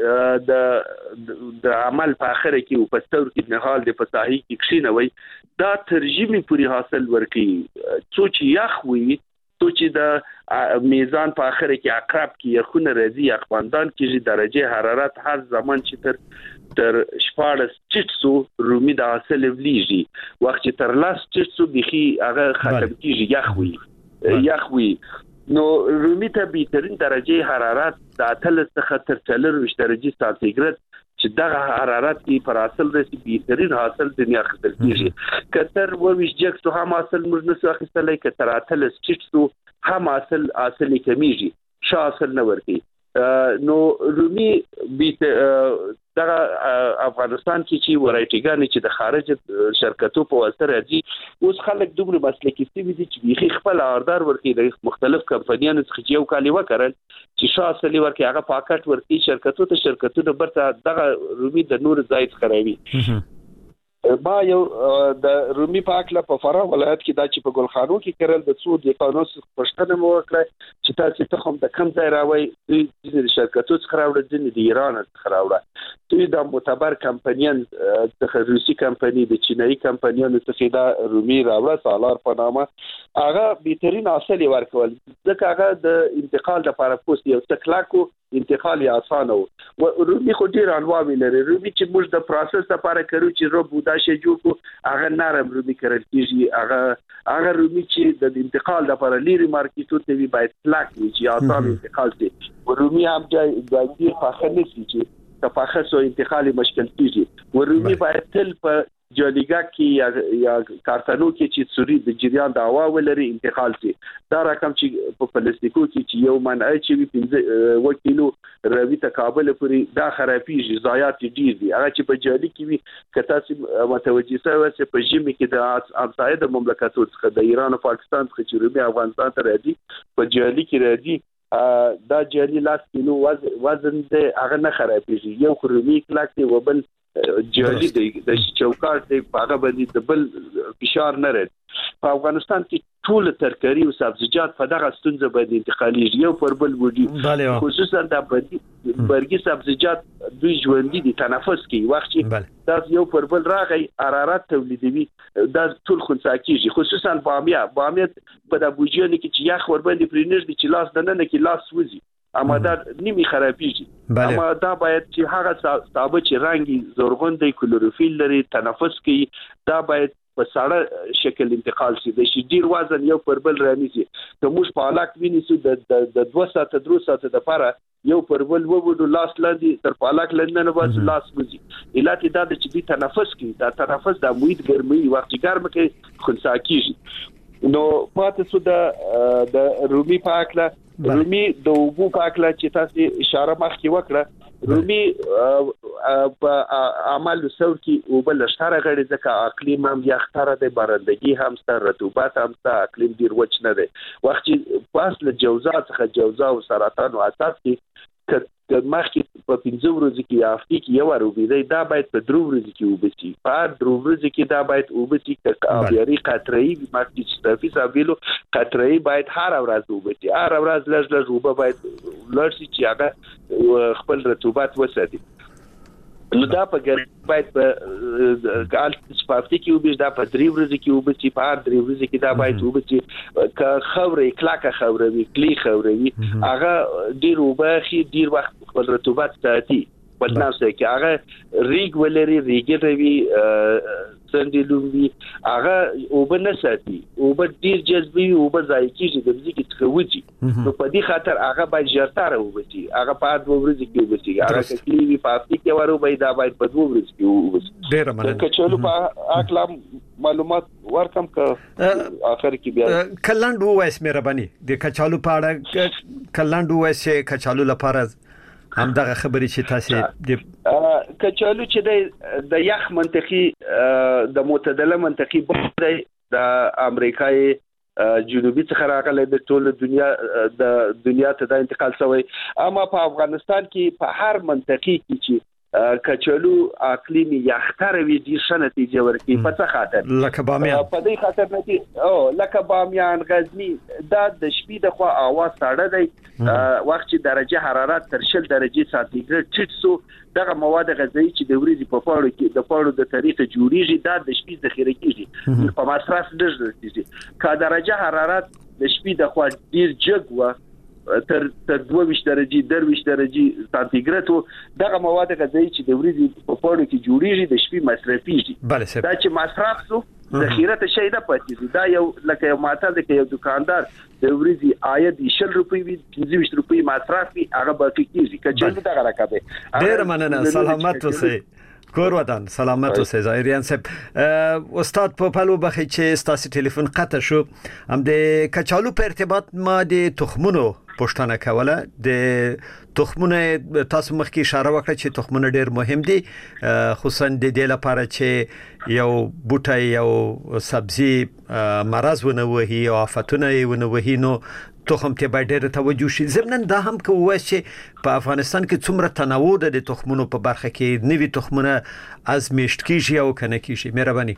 S3: د عمل په اخر کې او په ستور کې نه حال د فصاحي کې کښینوي دا ترجمه پوری حاصل ورکي څو چې یخ وي څو چې د میزان په اخر کې عقرب کې خونه راځي اخواندان کې درجه حرارت هر زمان چې تر 14 چټسو رومي د حاصل ولیږي وخت چې تر لاس چټسو بيخي هغه ختم کیږي یخ وي نو رومي ته بهترین درجه حرارت د 8 څخه تر 40 درجه سانتیګراد چې دغه حرارت کې پر حاصل رسي بهترین حاصل دنیا خپل کیږي کتر وویش جکسو هم حاصل موږ نسو اخیستلای کتر 8 چټسو هم حاصل کمیږي شا حاصل نه ورتي نو رومي دغه افغانستان کې چې ورایټیګان چې د خارج شرکتو په واسطه راځي اوس خلک دومره مسلکي سوي دي چې بيخي خپل آردار ورکي د مختلف کمپنیانو څخه یو کالی وکړل چې شاسلي ورکي هغه پاکټ ورکي شرکتو برته دغه رومي د نور زائد خروي ما یو د رومي پاکله په فراه ولایت کې دا چې په ګلخانو کې کړل د څو د قانون پښتنه مو وکړه چې تاسو ته هم د کم ځای راوي د شرکتو څخه راوړل د ایران څخه راوړل دوی د معتبر کمپنیان د روسي کمپنی د چینایي کمپنیانو څخه دا رومي راوړل سالار په نامه هغه بهترین حاصل ورکول ځکه هغه د انتقال لپاره پوس یو تکلاکو انتقال آسانه و رومي خو ډیر انواع لري رومي چې موږ د پروسس لپاره کوي چې رو بودا شي جوړ کو هغه نرم رومي کړل کیږي هغه رومي چې د انتقال لپاره لري مارکیټو ته وی باید پلاک وي چې آسان انتقال دي رومي هم د فاخنه چې تفاخر سو انتقالي مشکل کیږي رومي باید تل په جالیګه کې یا کارتنو کې چې سوري د جریان د هوا ولري انتقال شي دا رقم چې په پلاستیکو کې چې یو منع چې 15 کیلو روي ته کابل پورې دا خرابېږي ضایعات ډیر دي هغه چې په جالي کې وي کته چې متوجي سوي چې په جمی کې د همسایه د مملکتونو څخه د ایران او پاکستان څخه چې رومي افغانستان ته راځي په جالي کې راځي دا جالي لاس کیلو وزن د هغه نه خرابېږي یو خرومي کلاک دی وبل جالي د چوکاټ دی هغه باندې د بل فشار نه رد په افغانستان کې ټول ترکاری او سبزیجات په دغه ستونزه باندې انتقالي یو پر بل وډي خصوصا د برګي سبزیجات دوی ژوندۍ دي تنفس کوي وخت چې دا یو پر بل راغی حرارت تولیدوي دا ټول خنثی کیږي خصوصا بامیه په د بوجیان کې چې یخ ور باندې پرینر دي چې لاس دننه کې لاس وځي اما دا نیمه خرابېږي اما دا باید چې هغه ثابت چې رنګي زرغون دی کلوروفیل لري تنفس کوي دا باید په ساړه شکل انتقال شي د شدیر وزن یو پر بل رانیږي که موږ په علاق وینیسو د 2 ساعت 3 ساعت د لپاره یو پر بل ووډو لاس لاندې تر پالاک لندن باندې لاس وځي علت دا چې دی تنفس کوي دا تنفس د محیط ګرمي وخت ګرم کې خنثی کیږي نو پاتې سو د رومي پاکله رومي د وبو پاکله چې تاسو اشاره مخکې وکړه رومي په عمل سور کې وبل شتره غړي ځکه اقلیم هم یختره د بارندگی هم ستر رطوبت هم ستر اقلیم ډیر وچ نه دی وخت چې فاصله جوزا څخه جوزا او سرطان او اساس کې مخکې په 15 ورځې کې یافتي کې یو روبي دا باید په 3 ورځې کې وبسي په 3 ورځې کې دا باید وبسي کاویاري قطره‌ای مخکې صافي صابیلو قطره‌ای باید هر ورځ وبسي هر ورځ لږ وب باید لږ چې هغه خپل رطوبت وساتي نو دا په ګرمۍ باید په کال صفافي کې وبې دا په 3 ورځې کې وبې په 3 ورځې کې دا باید وبې ک خبره کلاکه خبره وی کلی خبره وی هغه ډیر وبخي ډیر وخت خپل رطوبت ساتي ولناسه کې هغه ریګ ولري ریګروي سندلومي هغه وبنه ساتي وب ډیر جذبي وب ځای کېږي د ځکه څخه وځي نو په دې خاطر هغه باید ژرتاره وبسي هغه په 2 ورځې کې وبسي هغه کلی په افتی کې ورو باید دا باید په 2 ورځې کې وبسي
S2: ډیر مننه
S3: کچالو په اکلام معلومات ورکم که اخر کې بیا
S2: کلاند وایس مهرباني د کچالو په اړه کلاند وایس کچالو لپاره هم دغه خبرې چې تاسو
S3: کچالو چې د یخ منطقي د معتدله منطقي بده د امریکای جنوبي څخه راغلي د ټول دنیا ته د انتقال شوی اما په افغانستان کې په هر منطقي کې چې کچالو اقلیمي یختر وی دي شنتیجه ورکی په څه خاطر
S2: لکه بامیان
S3: په دې خاطر نه دي لکه بامیان غزنی دا د شپې د خوا اواز ساړه دی وخت چې درجه حرارت تر 0 درجه سانتیګریډ ټیټ سو دغه مواد غذایی چې د ورځې په پاړو کې د پاړو د طریقې جوړیږي دا د شپې ذخیره کیږي په مصرف ډېر کا درجه حرارت د شپې د خوا ډیر جګ و تر 22 درجه 23 درجه سانتیګریډ دغه مواد غذایی چې د ورځې په پاړو کې جوړیږي د شپې مصرفيږي دا چې مصرف سو ذخیره ته شي دا پاتې دا یو لکه یو ماته د یو دکاندار د ورځې عاید 20 روپۍ وي 25 روپۍ مصرف وي هغه باقي کیږي کچې دغه راکابه
S2: ډیر مننه سلامت اوسئ کور ودان سلامت اوسئ ظاهریان صاحب استاد په پلو بخي چې ستاسو ټلیفون قطع شو هم د کچالو په ارتباط ما د تخمونو پښتنه کوله د تخمونه تاسو مخکې اشاره وکړه چې تخمونه ډیر مهم دي خصوصا د دې لپاره چې یو بوټي یو سبزي مرز ونه وهي او آفتونه ونه وهي نو تخم ته باید ډېر توجه شي ضمن دا هم کوي چې په افغانستان کې څومره تنوع ده د تخمونو په برخه کې نوي تخمونه ازمیشت کیږي او کنه کیږي مهرباني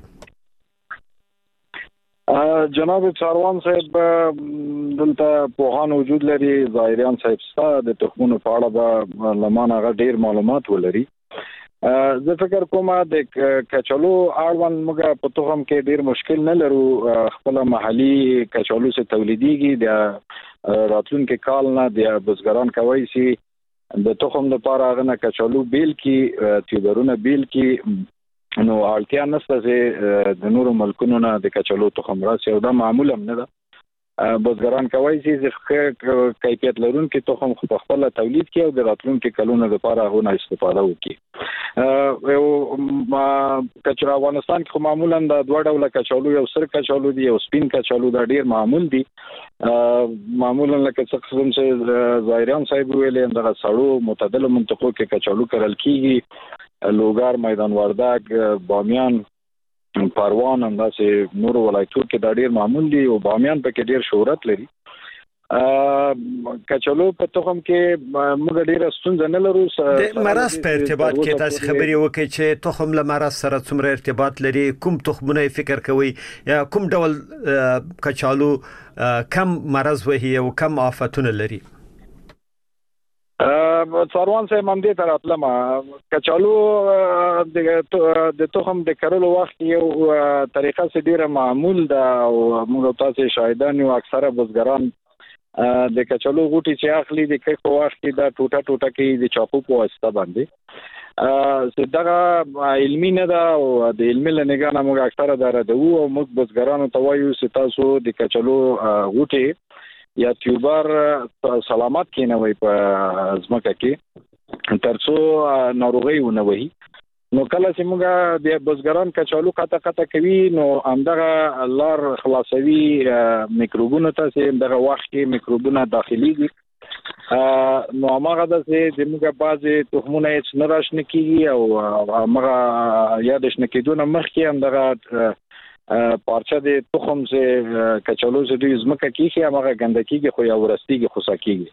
S4: جناب څاروان صاحب دلته پوهان وجود لري ظاهریان صاحب ستا د تخمونو په اړه به لمانه غ ډیر معلومات ولري زه فکر کوم د کچالو اړوند موږ په تخم کې ډیر مشکل نه لرو خپل محلي کچالو څخه تولیديږي د راتلونکو کال نه د بزګران کوي چې د تخم لپاره غنه کچالو بیل کې تیبرونه بیل کې نو اړتیا نشته چې د نورو ملکونو نه د کچالو تخم راسي او دا معمول هم نه ده بزګران کوي چې کیفیت لرونکي تخم خو خپل تولید کوي او د راتلونکو کلونو لپاره غوښنه استفاده وکړي او کچالو افغانستان کې معمولا د دوه ډول کچالو یو سر کچالو دی او سپین کچالو دا ډیر معمول دي معمولا لکه څه قسم چې ظاهریان صاحب ویلې د سړو معتدل منطقو کې کچالو کرل کیږي لوګار میدان وردګ بامیان پروان انداسې نور ولایتو کې دا ډیر معمول دي او بامیان په کې ډیر شهرت لري کچالو په تخم کې موږ ډیر ستونزه نه لرو
S2: د مرز په ارتباط کې تاسو خبري وکړئ چې تخم له مرز سره څومره ارتباط لري کوم تخمونه فکر کوي یا کوم ډول کچالو کم مرز وهي او کم آفتونه لري
S4: څاروان صاحب هم دې تر اتلم کچالو د تخم د کرلو وخت یو طریقه سي ډیره معمول ده او موږ تاسو شاهدان یو اکثره بزګران د کچالو غوټي چې اخلي د کښو وخت کې دا ټوټه کې د چاپو په واسطه باندې صدقه علمي نه ده او د علمي لنګانه موږ اکثره درته وو موږ بزګرانو ته وایو چې تاسو د کچالو غوټي یا تیوبر سلامت کینوي په ځمکه کې ترڅو ناروغي ونه وي نو کله چې موږ د بزګران کچالو قطه کوي نو همدغه لار خلاصوي میکروبونه ته چې دغه وخت کې میکروبونه داخليږي نو هغه د موږ بعضي تخمونه هیڅ نه راشنه کیږي او هغه یاد شنه کېدونه مخکې همدغه پارچه د تخم سے کچالو سے د زمکه کیږي هغه ګندکیږي خو یا ورستیږي خو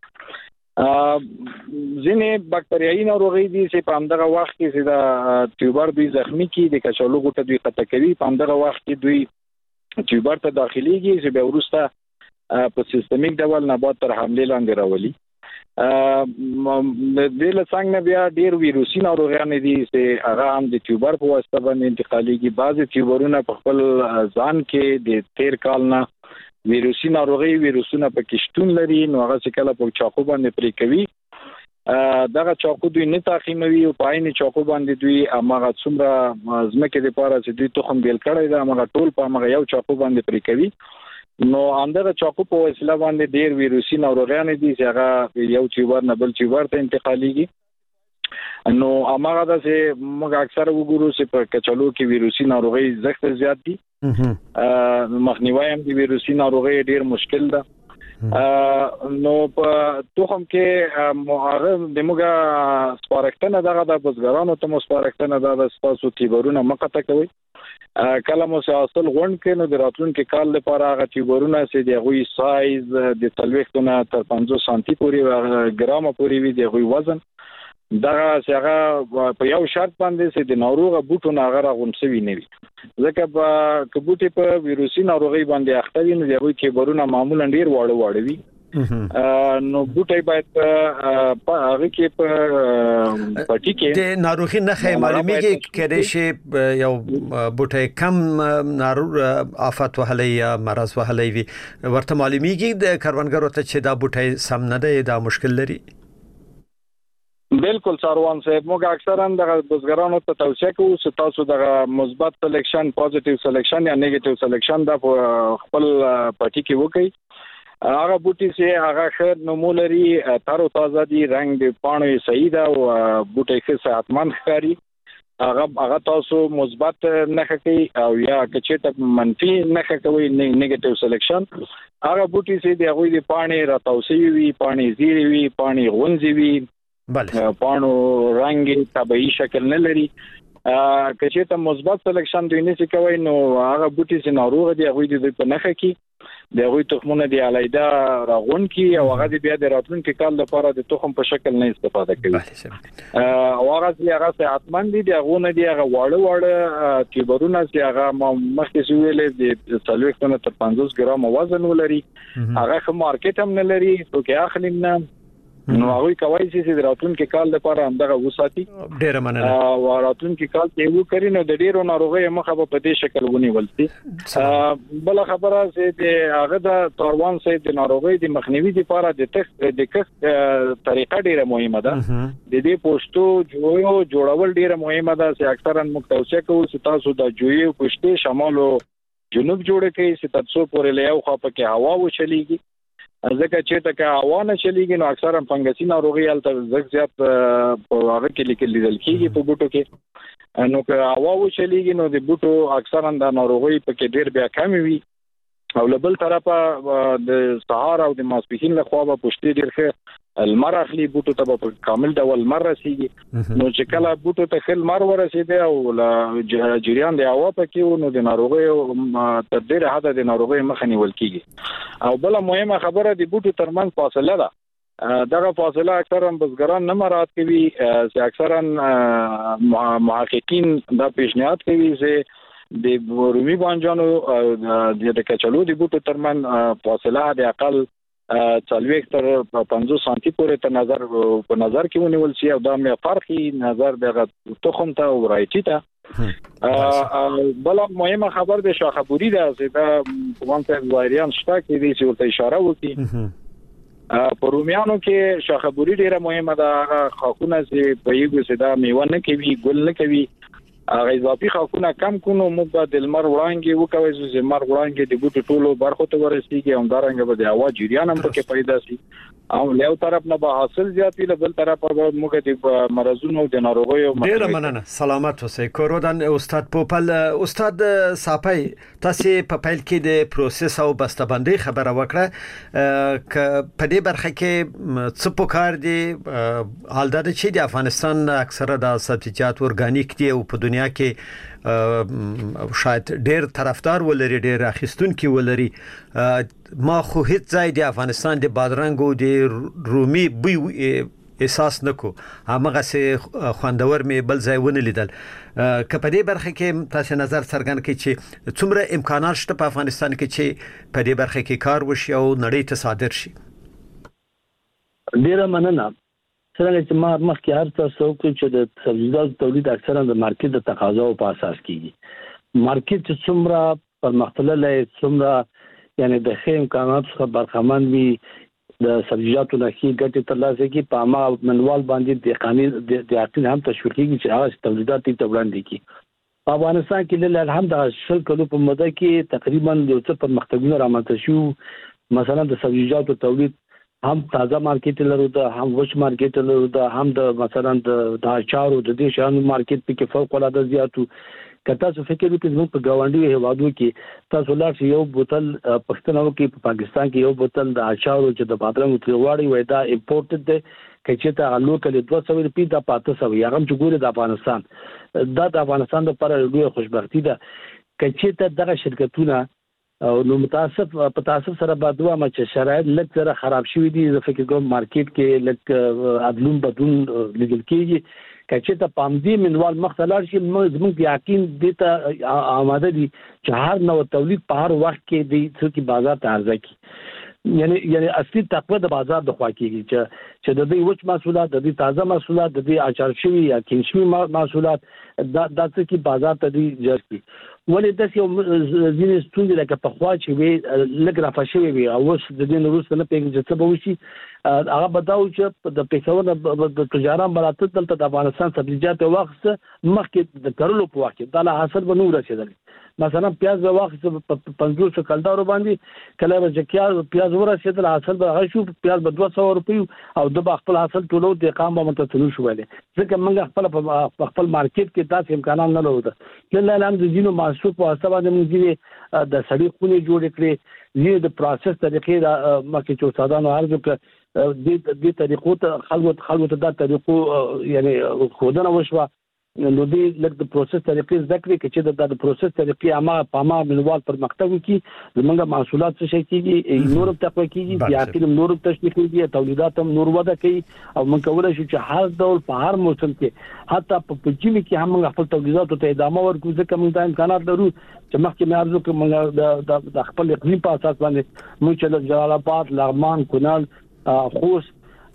S4: سکیږي ځینې باکتریایي ناروغي دي چې په همدغه وخت کې د تیوبر دوی زخمی کی د کچالو ګټه دوی قطع کوي په همدغه وخت کې دوی تیوبر ته داخليږي چې به ورسته په سیستمیک ډول نبات تر حمله لاندې راولي د لڅنګ بیا ډیر ویروسي ناروغیان دي چې هغه هم د ټیوبر په واسطه باندې انتقاليږي. بعضي ټیوبرونه په خپل ځان کې د تیر کال نه ویروسي ویروسونه پکې شتون لري، نو هغه چې کله په چاقو باندې پرې کوي دغه چاقو دوی نه تاخیموي او پاین چاقو باندې دوی هغه څومره ځمکې د پاره چې دوی تخم بیل کړی دا هغه ټول په هغه یو چاقو باندې پرې کوي. نو اندغه چاقو په وسیله باندې ډیر ویروسي ناروغیان دي چې هغه یو ټیوبر نه بل ټیوبر ته انتقاليږي. نو هغه د چې موږ اکثر وګورو چې په کچالو کې ویروسي ناروغي زخت زیات دي، مخنیوي هم د ویروسي ناروغي ډیر مشکل ده. نو په توخم کې مهاره د موږ سپارښتنه دغه د بزګرانو ته مو سپارښتنه ده د تاسو ټیوبرونه مقطع کوي. کله مو حاصل غونډ کې نو د راتلونکي کال لپاره هغه ټیوبرونه چې د غوي سایز د 30 نه تر 50 سانتي پورې ګرام پورې وي د غوي وزن دغه څنګه په یو شرط باندې چې د ناروغه بوټو نه هغه غونډسوي نه وي، ځکه په کبوټي په ویروسي ناروغي باندې اخته وي نو د غوي ټیوبرونه معمولا ډیر واړه وي. نو بوټي باید په هغه کې په پټي کې
S2: د ناروغي نه معلومیږي کېدای شي یو بوټي کم ناروغ آفات وهلي یا مرض وهلي وي ورته معلومیږي د کروندګرو ته چې دا بوټي سم نه دی دا مشکل لري.
S4: بالکل ساروان صاحب موږ اکثرا د بزګرانو ته توصيه کوو چې تاسو د مثبت سلیکشن پوزټیو سلیکشن یا نیگیټیو سلیکشن د خپل پټي کې وکړي. هغه بوټي چې هغه خیر نمو لري تر تازه دي، رنگ د پاڼې صحیح ده او بوټي ښه صحتمند ښکاري، هغه تاسو مثبت نخښه کوي او یا کچېته منفي نخښه کوي نیگیټیو سلیکشن. هغه بوټي چې د غوي د پاڼې راتاوسي وي، پاڼې زیری وي، پاڼې غونځي وي، پانو رنگ طبيعي شکل نه لري، کچېته مثبت سلیکشن دوی نه کوي نو هغه بوټي چې ناروغ دي هغه د په نخښه کې د هغه تخمونه دی علیدا راغون کی او هغه بیا د راتلونکي کال لپاره د تخم په شکل نه استفاده کوي. او هغه چې صحتمند دي هغه نه دی هغه واړه ټیوبرونه چې هغه مخکې ویلې د 30 تر 50 ګرام وزن ولري، هغه خو مارکیټ هم نه لري او کې اخلي نه نو هغه کوي چې د راتلونکي کال لپاره همدغه وساتي.
S2: ډیر مننه.
S4: او راتلونکي کال کې یو کړي نو د ډیرو ناروغي مخه په دې شکل ونیول شي. بل خبره چې د هغه د تاروان سي د ناروغي د مخنیوي لپاره د طریقه ډیره مهمه ده. د دې پوسټو جوړول ډیره مهمه ده چې اکثرا متوسع کوو چې تاسو د جوړې پوسټې شمال او جنوب جوړ کړئ چې تاسو پورې له یو خوا پکې هوا وچلیږي، ځکه چې تکه هوا نه چلیږي نو اکثرا فنګسي ناروغي الته زیات په هغه کې لیدل کېږي په بوټو کې. نو که هوا وچلیږي نو د بوټو اکثرا د ناروغي پکې ډیر بیا کم وي او لبل طرفه د سهار او د ماسپښین له خوا په پښتې ډیر ښه المر اخلي بوټو ته په کامل ډول مر رسیږي. نو چې کله بوټو ته خل مر ورسیده او جریان دی هوا پکې نو د ناروغي تر ډیره حد د ناروغي مخه نیول کیږي. او بل مهمه خبره د بوټو ترمن فاصله ده، دغه فاصله اکثرا بزګران نه مراعات کوي، چې اکثرا محققین دا پیشنهاد کوي چې د رومي بانجانو د کچالو د بوټو ترمن فاصله د اقل 40 تر 50 سانتي پورې ته په نظر کې ونیول شي او دا مې فرقي نظر د تخم ته او رایټي ته. بل مهمه خبر د شاخبوري ده چې دا وانته ظاهریان شته کې دي چې ورته اشاره وکړي. په رومیانو کې شاخبوري ډیره مهمه ده، هغه خاکونه چې په یوه سدا میوه نه کوي، ګل نه کوي، هغه اضافي خاکونه کم کونو موږ به د لمر وړانګې وکوي چې لمر وړانګې د بوټو ټولو برخو ته ورسیږي او دارنګ به د هوا جریان هم پکې پیدا شي او له یو طرف نه به حاصل زیات وي، بل طرف به موږ د مرزونو د ناروغیو
S2: ډیر مننه. سلامت اوسئ. کورودان استاد پوپل، استاد صاحب تاسو په پیل کې د پروسس او بسته‌بندۍ خبره وکړه، ک په دې برخه کې څه پکار دي؟ حال دا چې د افغانستان اکثره د سبزیجات اورګانیک دي او په دنیا کې شاید ډیر طرفدار ولري، ډیر اخیستونکي ولري. ما خو هیڅ ځای د افغانستان د بادرنګ او د رومي بوی احساس نکو، هغه سه خوندور می بل ځای ونه لیدل. که په دې برخه کې تاسو نظر څرګند کړئ چې څومره امکانات شته په افغانستان کې چې په دې برخه کې کار وشي او نړۍ ته صادر شي.
S1: ډیره مننه. څنګه چې ما مخکې هر څه وکړ چې د سبزیجاتو تولید اکثرا د مارکیټ د تقاضاو په اساس کیږي. مارکیټ څومره پرمختللی څومره یعنی د ښه امکاناتو څخه برخمن وي د سبزیجاتو نه ښې ګټې ترلاسه کړي په عامه منوال باندې د یقین هم تشویق کیږي چې هغه تولیدات ته وړاندې کړي. په افغانستان کې له الحمدلله 10 کلو په موده کې تقریبا یو څه پرمختګونه رامنځته شو. مثلا د سبزیجاتو تولید هم تازه مارکیټ لرو ده، هم وچ مارکیټ لرو ده، هم د مثلا د اچارو د دې شانو مارکیټ په کې فوق العاده زیاتو. کته څه فکر وکړئ زموږ په گاونډي هیوادو کې تاسو لاړ یو بوتل پښتنو کې په پاکستان کې یو بوتل د اچارو چې د بادرنګ تریواړی وای دا امپورټډ دی چې ته لوکل 200 روپۍ د 500 هغه چې ګوره د افغانستان د افغانستان لپاره لوی خوشبختی ده چې ته دغه شرکتونه نو متاسف سره بدوا ما چې شرایط لږ سره خراب شوي دي. زه فکر کوم مارکیټ کې لږ عدلون بدون لیدل کېږي چې ته پامدي منوال مختلف شي. زموږ یقین دي ته آماده دي چې هر نو تولید په هر وخت کې د څوکي بازار ته عرضه کی. یعنی اصلي تقوی د بازار د خوا کېږي چې د دې وچ محصولات د دې تازه محصولات د دې اچار شوي یا کینشمي محصولات د څوکي بازار ته دي جذب. ولې د یو ځینې ستونزې لکه په خوا چې وي لږ رافشوي وي او اوس د دې وروسته نه پیږي چې څه به وشي. هغه بداو چې د پیښور د تجاران براته دلته د افغانستان سبزیجات وخت مخکې د کرلو په وخت د حاصل به نور رسیدل. مثلا پیاز به وخت په 500 کلدارو باندې کله چې پیاز ورسېدل حاصل به هغه شو پیاز به 200 روپۍ او د خپل حاصل ټولو د قام به متتلو شو ولې ځکه موږ خپل مارکیټ کې تاسو امکانات نه لرو. لله الحمد دینو محسوب په حساب باندې موږ د سړی خونې جوړ کړې زیات د پروسس طریقې مکه چې استادانو عرض کړ د طریقو ته خلکو ته د طریقو یعنی خودنه وشوه. نو دې لکه د پروسس طریقې ذکر کې چې د پروسس طریقې اما منوال پرمختګ وکړي زمونږ محصولات څه شي کېږي نور تقوی کېږي بیا نور تشویق کېږي تولیدات هم نور وده کوي او موږ کولای شو چې هر ډول په هر موسم کې حتی په جمی کې هم موږ خپل تولیدات ته ادامه ورکړو ځکه موږ د امکانات لرو چې مخکې مې عرض وکړم موږ د خپل اقلیم په اساس باندې موږ چې جلال آباد لغمان کنال خوست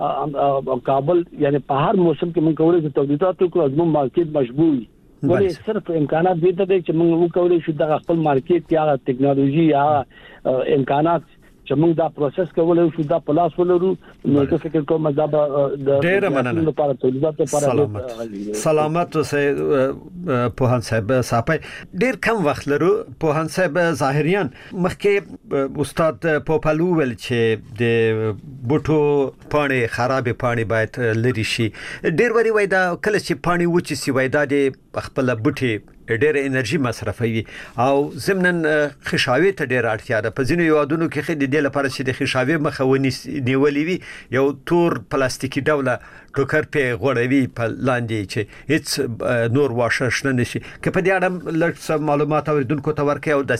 S1: کابل یعنی په هر موسم کې موږ کولای شو تولیدات وکړو زموږ مارکیټ مشبوع وي. ولې صرف امکانات دي ته چې موږ وکولای شو د خپل مارکیټ کې هغه ټکنالوژي یا امکانات چې موږ دا پروسس کولای شو دا پلاس ولرو. نو که فکر کوم دا د
S2: ډېر مننه
S1: لپاره تولیدات لپاره
S2: سلامت اوسه پوهان صاحب صاحب ډېر کم وخت لرو. پوهان صاحب ظاهریان مخکې استاد پوپلو ول چې د بوټو پانی خراب پانی باید لري شي ډېر وری وای دا کله چې پانی وچی سی وای دا د خپل بوټي ډېر انرژي مصرفوي او ضمنن خشاوي ته ډېر اړتیا ده. په ځینو یوادونو کې خې د دې لپاره چې د خشاوي مخونی نیولې وي یو تور پلاستیکي ډوله ټوکر په غوړوي په لاندې چې هیڅ نور واشه شنه نشي. که په دې اړه لږ معلومات اوریدونکو ته ورکړي او د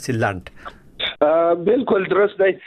S2: سیلند
S3: بالکل درست دی.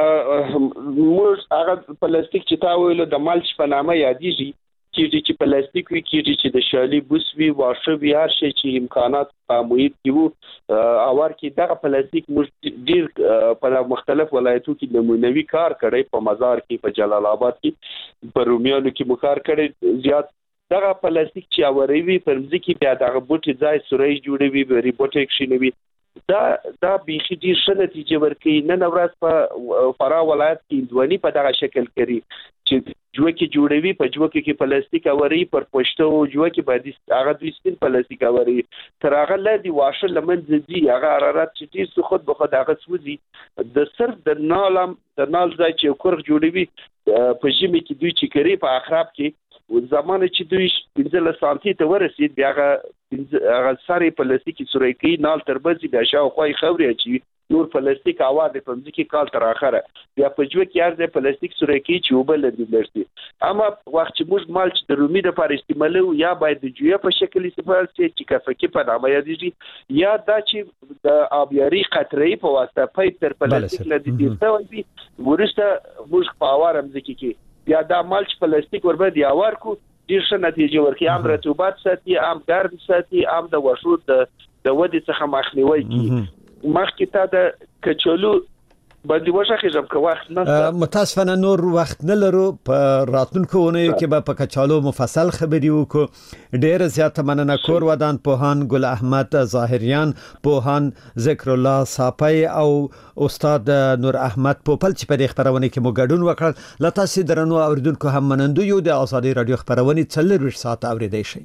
S3: موږ هغه پلاستیک چې تا ویلو د مالچ په نامه یادېږي چې پلاستیک وی چې د شالي بوس وی واشه وی هر شي چې امکانات په محیط کې وو اور کې دغه پلاستیک موږ ډیر په مختلف ولایتو کې نمونوي کار کړی په مزار کې په جلال آباد کې په رومیانو کې مو کار کړی زیات دغه پلاستیک چې اوروي پر ځکه بیا دغه بوټي ځای سوري جوړوي بری بوټي کښینوي دا بيخي ډیر ښه نتیجه ورکړي. نن ورځ په فراه ولایت کې ځواني په دغه شکل کوي چې جوړه کې جوړوي په جوړه کې پلاستیک اوري پر پښتو جوړه کې باندې هغه د سپین پلاستیک اوري تر هغه لدی واشه لمن دي هغه حرارت چې ډیر څه خود به خود هغه سوزي د صرف د نال ځای چې کورغ جوړوي په ژمي کې دوی چې کوي په اخراب کې زمانه چې دوی 15 سانتي ته ورسید بیا هغه ساري پلاستیکي سوريکي نال تربزي بیا شاوخوي خوري چې نور پلاستیک اواز په ځکه کال تر اخره بیا په جوه کې ارزه پلاستیک سوريکي چې وبل لري. اما وخت چې موږ مال چې د رومي لپاره استعمالو یا باید د جوه په شکل استعمال شي چې کفکه په نامه یادېږي یا دا چې د آبياري قطرې په واسطه پایپ تر پلاستیک لدی دي ورسته موږ په اوارم ځکه کې بیا دا مالچ پلاستیک ور باندې اوار کو ډیر ښه نتیجه ورکړي. ام رطوبت ساتي ام ګرم ساتي ام د وشو د ودې څخه مخنیوي کوي. مخکې تا د کچالو باندې وشخې جب که وخت نه
S2: متاسفانه نور وخت نه لرو. په راتلونکو ونیو کې به په کچالو مفصل خبري وکړو. ډېر زیات مننه. کور ودان پوهان ګل احمد ظاهریان، پوهان ذکر الله صافی او استاد نور احمد پوپل چې په خبرونه کې مو ګډون وکړ. لته سي درنو اوریدونکو هم منندو یو د ازادي رادیو خبرونه 24 ساعت اوریدئ شي.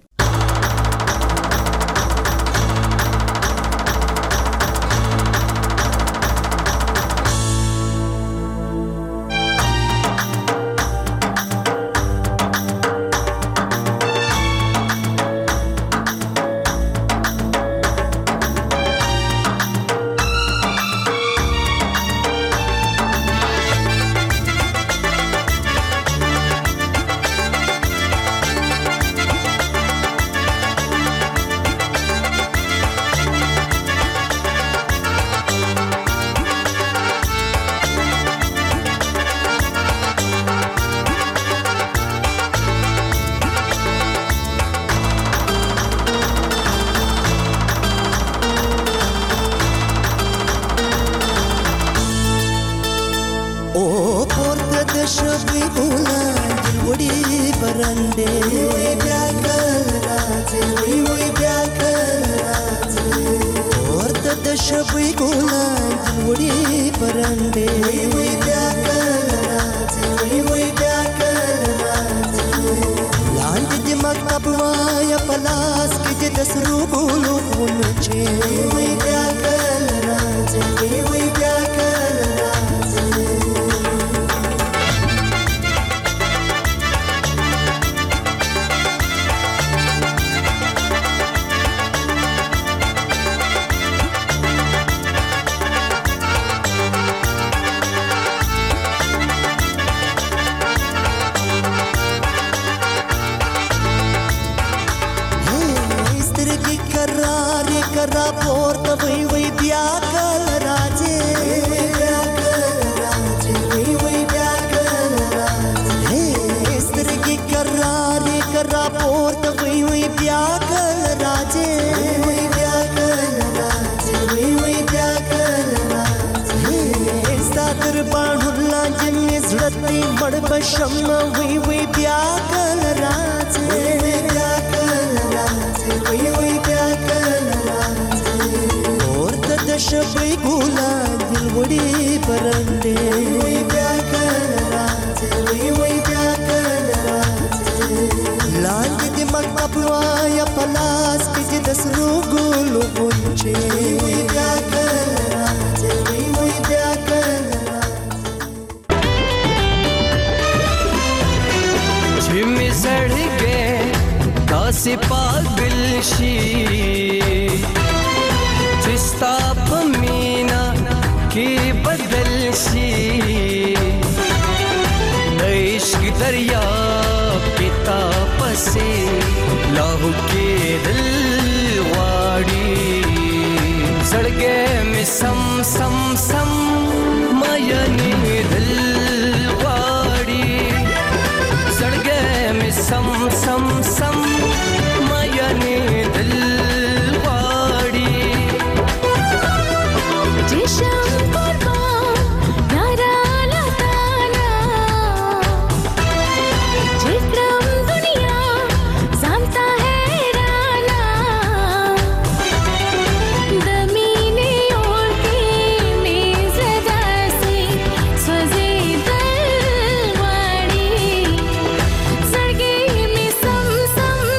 S5: some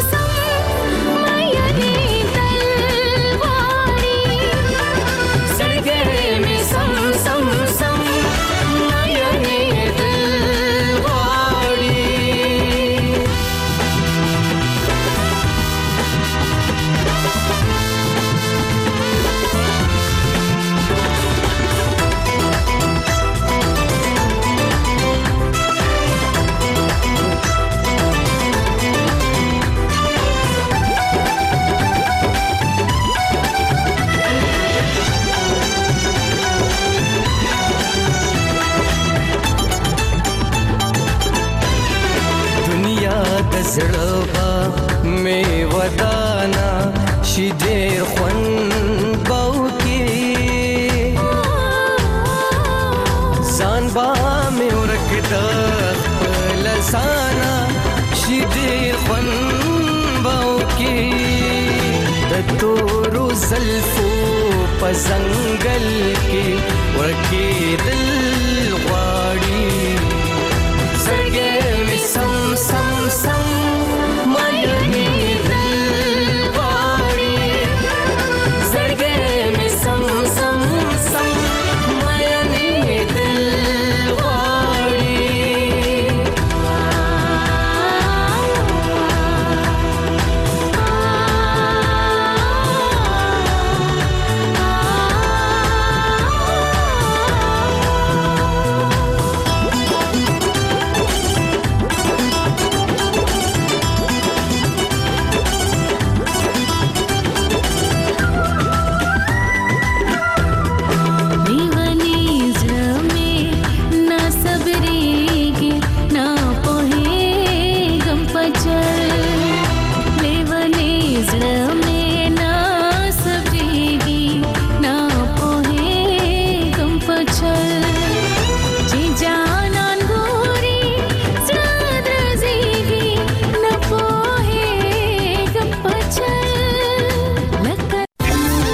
S5: تورو زلفو په زنګل کې ورکې دل